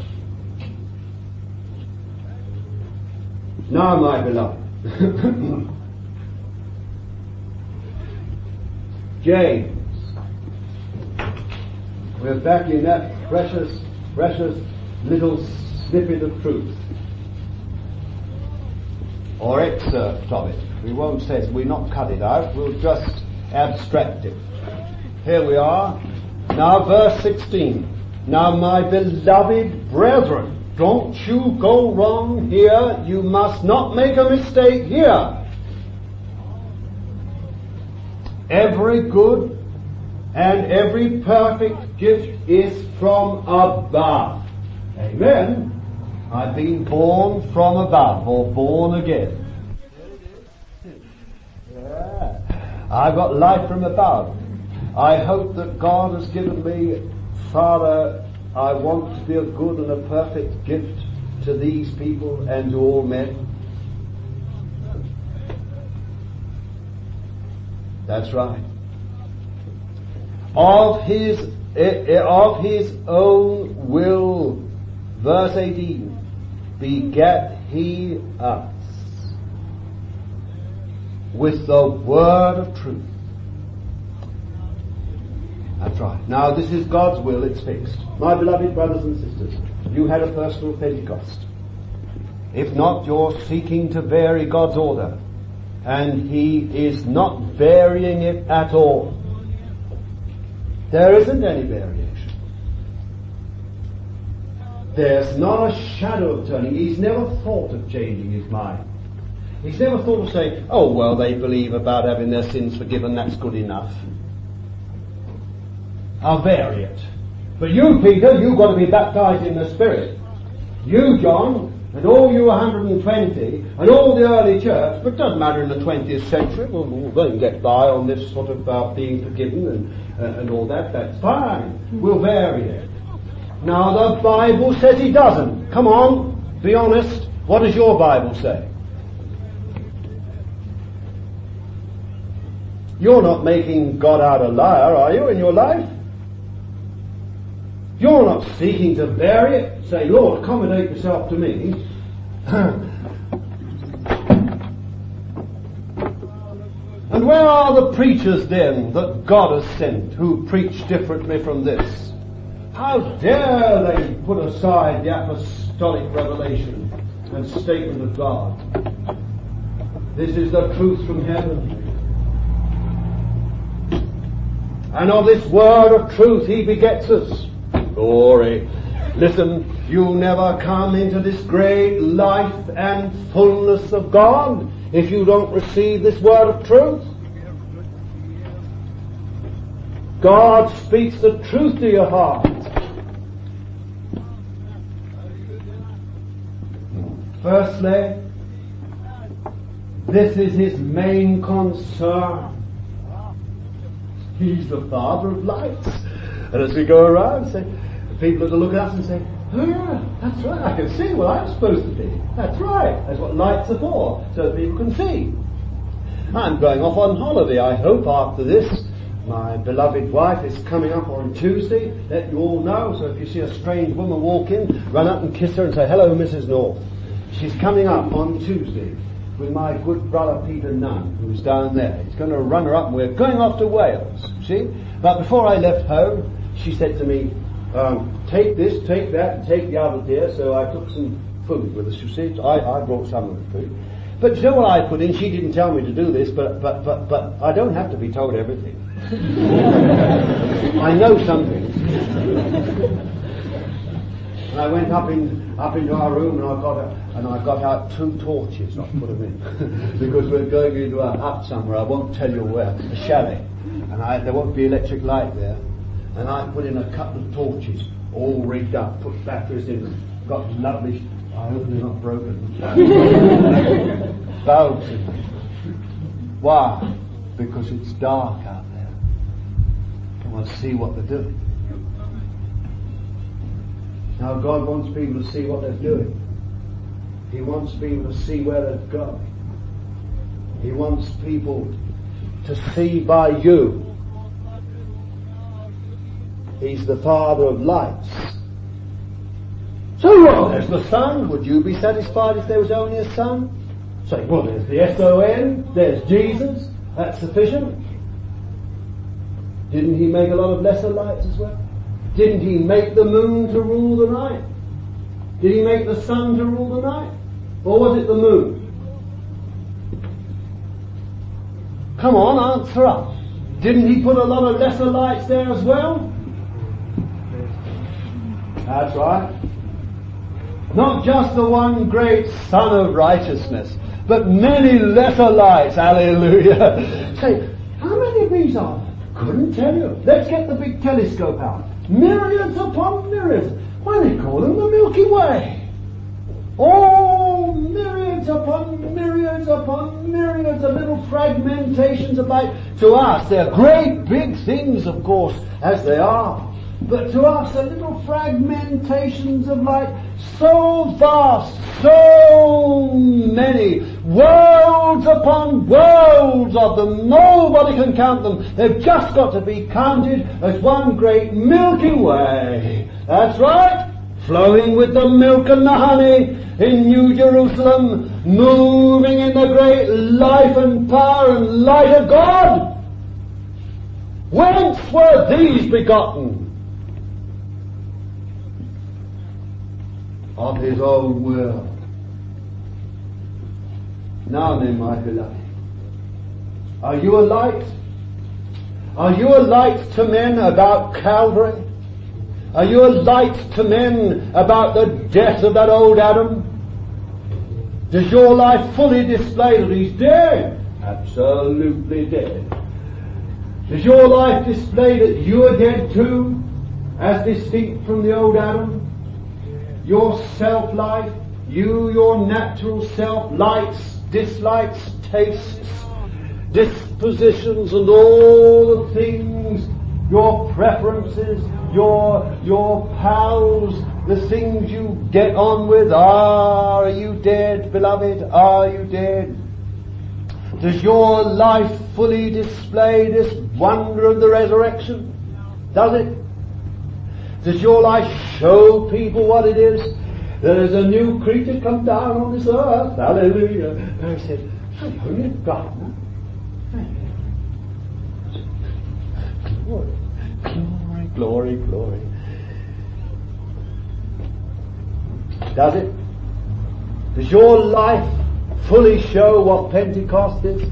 Now, my beloved, James, we're back in that precious, precious little snippet of truth, or excerpt of it. We won't say, we'll not cut it out, we'll just abstract it. Here we are, now verse sixteen. Now, my beloved brethren, don't you go wrong here. You must not make a mistake here. Every good and every perfect gift is from above. Amen. I've been born from above, or born again. Yeah. I've got life from above. I hope that God has given me, Father, I want to be a good and a perfect gift to these people and to all men. That's right. Of his, of his own will, verse eighteen, begat he us with the word of truth. That's right. Now this is God's will, it's fixed. My beloved brothers and sisters, you had a personal Pentecost. If not, you're seeking to vary God's order. And He is not varying it at all. There isn't any variation. There's not a shadow of turning. He's never thought of changing His mind. He's never thought of saying, oh, well, they believe about having their sins forgiven, that's good enough. I'll vary it. But you, Peter, you've got to be baptized in the Spirit. You, John, and all you one hundred twenty, and all the early church, but it doesn't matter in the twentieth century, we'll, we'll get by on this sort of uh, being forgiven and, uh, and all that, that's fine. We'll vary it. Now the Bible says he doesn't. Come on, be honest. What does your Bible say? You're not making God out a liar, are you, in your life? You're not seeking to vary it. Say, Lord, accommodate yourself to me. And where are the preachers then that God has sent who preach differently from this? How dare they put aside the apostolic revelation and statement of God? This is the truth from heaven. And of this word of truth he begets us. Glory. Listen, you'll never come into this great life and fullness of God if you don't receive this word of truth. God speaks the truth to your heart. Firstly, this is his main concern. He's the Father of lights. And as we go around, say, people will look at us and say, oh yeah, that's right, I can see what I'm supposed to be. That's right, that's what lights are for, so that people can see. I'm going off on holiday, I hope, after this. My beloved wife is coming up on Tuesday, let you all know, so if you see a strange woman walk in, run up and kiss her and say, hello, Missus North. She's coming up on Tuesday with my good brother Peter Nunn, who's down there. He's going to run her up, and we're going off to Wales, see? But before I left home, she said to me, um, take this, take that, and take the other, dear. So I took some food with us, you see. I, I brought some of the food. But you know what I put in? She didn't tell me to do this, but, but, but, but I don't have to be told everything. I know some things. And I went up in up into our room, and I got a, and I got out two torches. I put them in because we're going into a hut somewhere. I won't tell you where, a chalet, and I, there won't be electric light there. And I put in a couple of torches, all rigged up, put batteries in them. Got lovely. I hope they're not broken. Bulbs in them. Why? Because it's dark out there. I want to see what they're doing. Now God wants people to see what they're doing. He wants people to see where they're going. He wants people to see by you. He's the Father of lights. So well, there's the sun. Would you be satisfied if there was only a sun? Say, well, there's the S O N, there's Jesus. That's sufficient. Didn't he make a lot of lesser lights as well? Didn't he make the moon to rule the night? Did he make the sun to rule the night? Or was it the moon? Come on, answer up. Didn't he put a lot of lesser lights there as well? That's right. Not just the one great sun of righteousness, but many lesser lights. Hallelujah. Say, how many of these are there? Couldn't tell you. Let's get the big telescope out. Myriads upon myriads. Why, they call them the Milky Way. Oh, myriads upon myriads upon myriads of little fragmentations of light. To us, they're great big things, of course, as they are. But to us, they're little fragmentations of light, so vast, so many, worlds upon worlds of them. Nobody can count them. They've just got to be counted as one great Milky Way. That's right, flowing with the milk and the honey in New Jerusalem, moving in the great life and power and light of God. Whence were these begotten? Of his own will. Now then, my beloved, are you a light? Are you a light to men about Calvary? Are you a light to men about the death of that old Adam? Does your life fully display that he's dead? Absolutely dead. Does your life display that you are dead too, as distinct from the old Adam? Your self-life, you, your natural self, likes, dislikes, tastes, dispositions, and all the things, your preferences, your your pals, the things you get on with. Are you dead, beloved? Are you dead? Does your life fully display this wonder of the resurrection? Does it? Does your life show people what it is? There is a new creature come down on this earth. Hallelujah. And I said, hallelujah, God. Glory, glory, glory, glory. Does it? Does your life fully show what Pentecost is?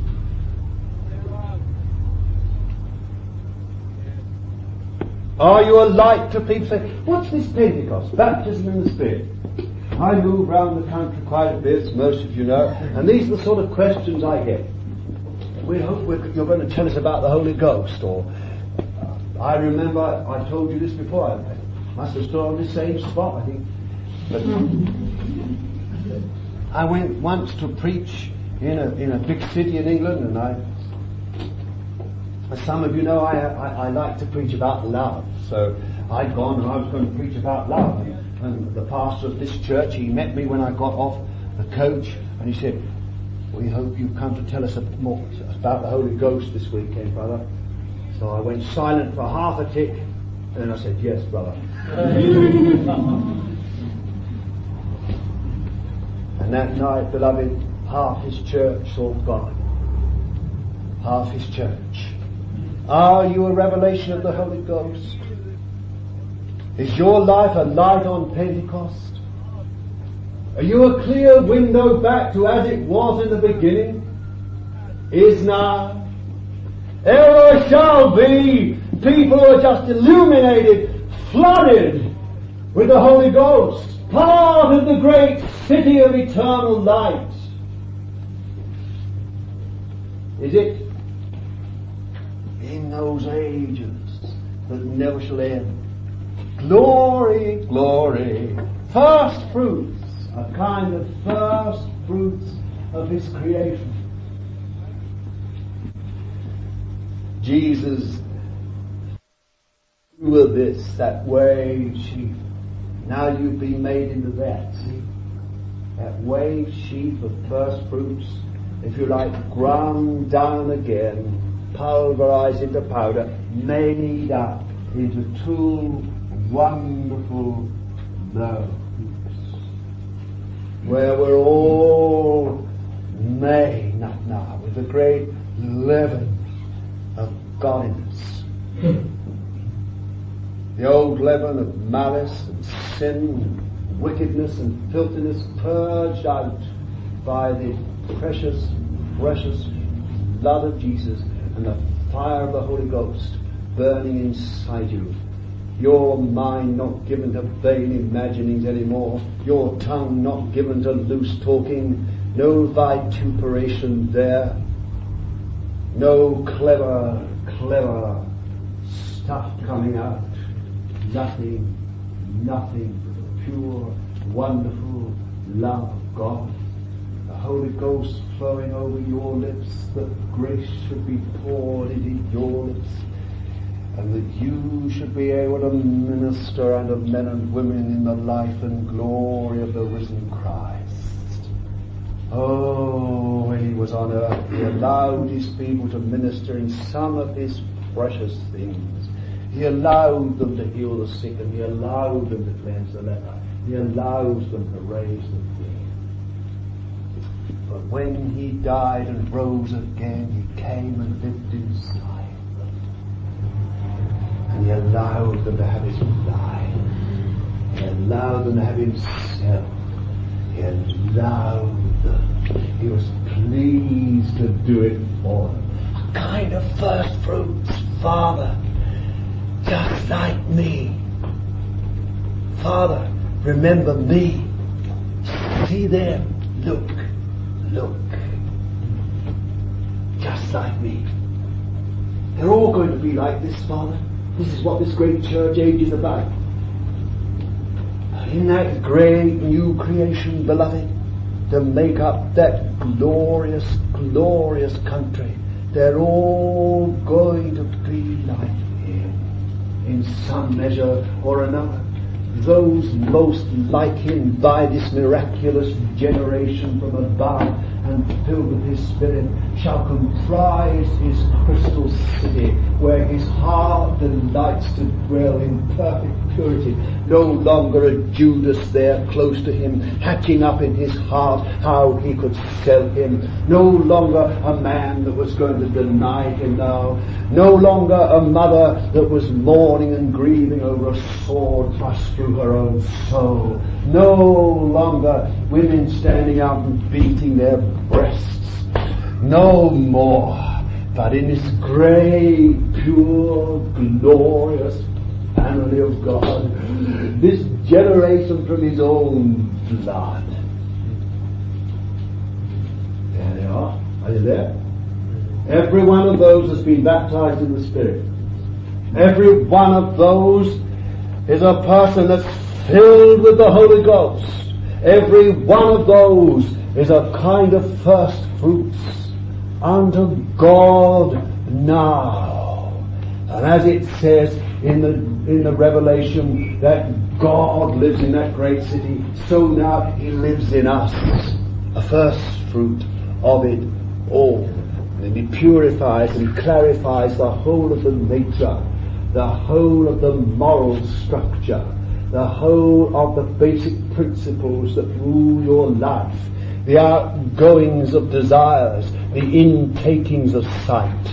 Are you a light to people? Say, what's this Pentecost? Baptism in the Spirit. I move around the country quite a bit, as most of you know, and these are the sort of questions I get. We hope we're, you're going to tell us about the Holy Ghost, or uh, I remember I told you this before. I, I must have stood on this same spot, I think. But I went once to preach in a in a big city in England, and I. As some of you know, I, I, I like to preach about love. So I'd gone and I was going to preach about love. And, and the pastor of this church, he met me when I got off the coach, and he said, we hope you've come to tell us a, more about the Holy Ghost this weekend, brother. So I went silent for half a tick, and then I said, yes, brother. And that night, beloved, half his church saw God. Half his church. Are you a revelation of the Holy Ghost? Is your life a light on Pentecost? Are you a clear window back to as it was in the beginning? Is now? Ever shall be people who are just illuminated, flooded with the Holy Ghost, part of the great city of eternal light. Is it? In those ages that never shall end. Glory, glory. First fruits, a kind of first fruits of His creation. Jesus, you were this, that waved sheaf. Now you've been made into that, see? That waved sheaf of first fruits, if you like, ground down again, pulverized into powder, made up into two wonderful loaves, where we're all made, not now, with the great leaven of godliness. The old leaven of malice and sin and wickedness and filthiness purged out by the precious, precious blood of Jesus and the fire of the Holy Ghost burning inside you. Your mind not given to vain imaginings anymore. Your tongue not given to loose talking. No vituperation there. No clever, clever stuff coming out. Nothing, nothing but pure, wonderful love of God. The Holy Ghost flowing over your lips, that grace should be poured into your lips, and that you should be able to minister unto men and women in the life and glory of the risen Christ. Oh, when He was on earth, He allowed His people to minister in some of His precious things. He allowed them to heal the sick, and He allowed them to cleanse the leper. He allows them to raise the dead. But when He died and rose again, He came and lived inside them. And He allowed them to have His life. He allowed them to have Himself. He allowed them. He was pleased to do it for them. A kind of first fruits, Father, just like me. Father, remember me. See there, look, look. Just like me. They're all going to be like this, Father. This is what this great church age is about. In that great new creation, beloved, to make up that glorious, glorious country, they're all going to be like him in some measure or another. Those most like him by this miraculous generation from above and filled with his Spirit shall comprise his crystal city, where his heart delights to dwell in perfect purity. No longer a Judas there close to him, hatching up in his heart how he could sell him. No longer a man that was going to deny him now. No longer a mother that was mourning and grieving over a sword thrust through her own soul. No longer women standing out and beating their breasts. No more. But in this great, pure, glorious family of God, this generation from his own blood. There they are. Are you there? Every one of those has been baptized in the Spirit. Every one of those is a person that's filled with the Holy Ghost. Every one of those is a kind of first fruits unto God now. And as it says in the in the Revelation that God lives in that great city, so now he lives in us, a first fruit of it all. And he purifies and clarifies the whole of the nature, the whole of the moral structure, the whole of the basic principles that rule your life, the outgoings of desires, the intakings of sight.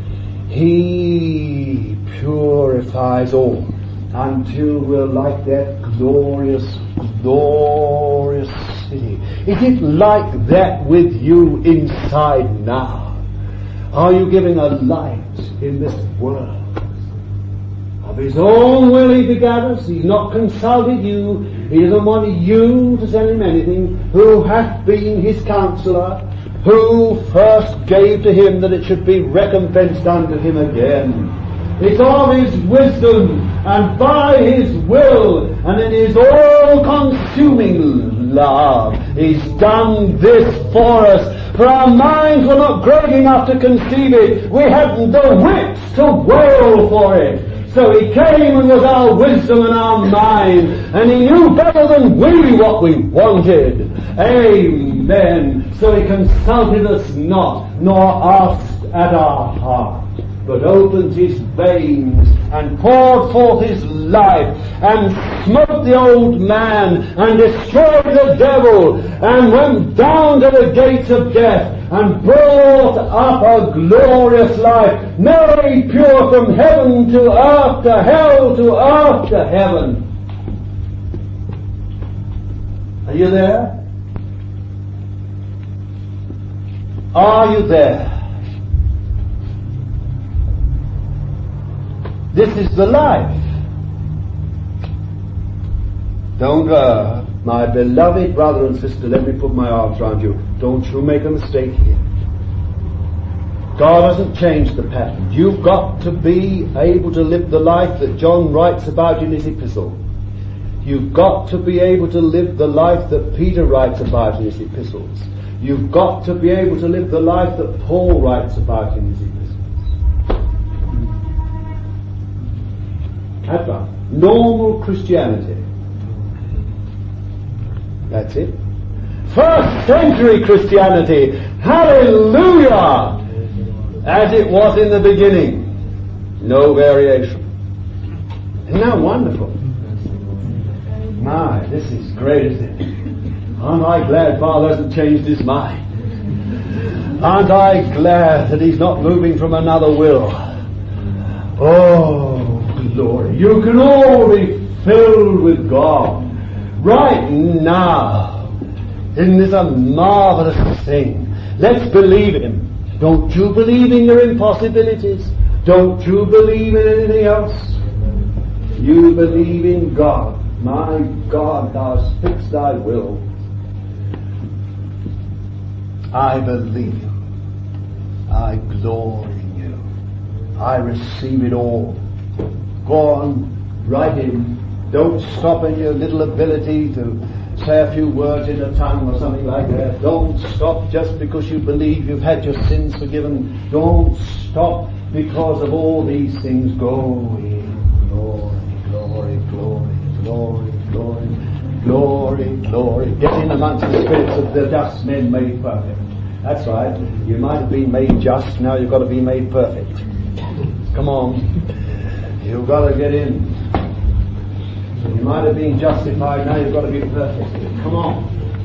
He purifies all until we're like that glorious, glorious city. Is it like that with you inside now? Are you giving a light in this world? Of his own will he begat us. He's not consulted you. He doesn't want you to send him anything. Who hath been his counselor? Who first gave to him that it should be recompensed unto him again? It's of his wisdom and by his will and in his all-consuming love. He's done this for us. For our minds were not great enough to conceive it. We hadn't the wits to wail for it. So he came and was our wisdom and our mind, and he knew better than we what we wanted. Amen. So he consulted us not, nor asked at our heart, but opened his veins and poured forth his life and smote the old man and destroyed the devil and went down to the gates of death and brought up a glorious life, made pure from heaven to earth, to hell, to earth, to heaven. Are you there? Are you there? This is the life. Don't, uh, my beloved brother and sister, let me put my arms around you. Don't you make a mistake here. God hasn't changed the pattern. You've got to be able to live the life that John writes about in his epistle. You've got to be able to live the life that Peter writes about in his epistles. You've got to be able to live the life that Paul writes about in his epistles. That's right. Normal Christianity. That's it. First century Christianity. Hallelujah! As it was in the beginning. No variation. Isn't that wonderful? My, this is great, isn't it? Aren't I glad Father hasn't changed his mind? Aren't I glad that he's not moving from another will? Oh, glory. You can all be filled with God right now. Isn't this a marvelous thing? Let's believe him. Don't you believe in your impossibilities? Don't you believe in anything else? You believe in God. My God, thou hast fixed thy will. I believe you. I glory in you. I receive it all. Go on, write in. Don't stop in your little ability to say a few words in a tongue or something like that. Don't stop just because you believe you've had your sins forgiven. Don't stop because of all these things. Go in. Glory, glory, glory, glory, glory, glory, glory. Get in amongst the spirits of the just men made perfect. That's right. You might have been made just, now you've got to be made perfect. Come on. You've got to get in. You might have been justified, now you've got to be perfect. Come on.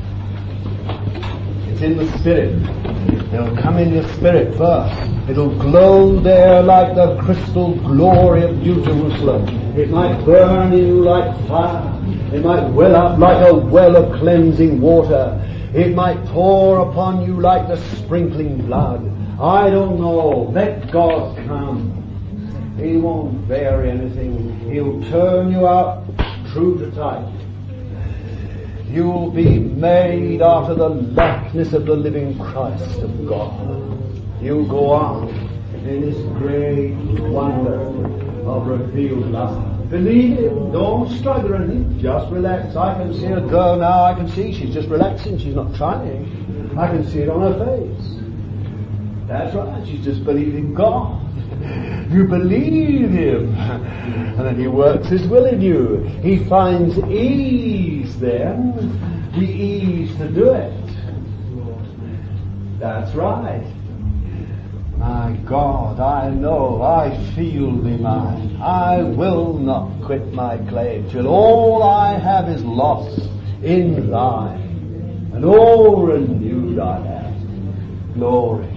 It's in the spirit. It'll come in your spirit first. It'll glow there like the crystal glory of New Jerusalem. It might burn in you like fire. It might well up like a well of cleansing water. It might pour upon you like the sprinkling blood. I don't know. Let God come. He won't vary anything. He'll turn you out true to type. You'll be made after the likeness of the living Christ of God. You'll go on in this great wonder of revealed love. Believe it. Don't struggle anything. Just relax. I can see a girl now. I can see she's just relaxing. She's not trying. I can see it on her face. That's right. She's just believing God. You believe Him, and then He works His will in you. He finds ease then, the ease to do it. That's right. My God, I know, I feel me mine. I will not quit my claim till all I have is lost in Thine, and all renewed I am. Glory.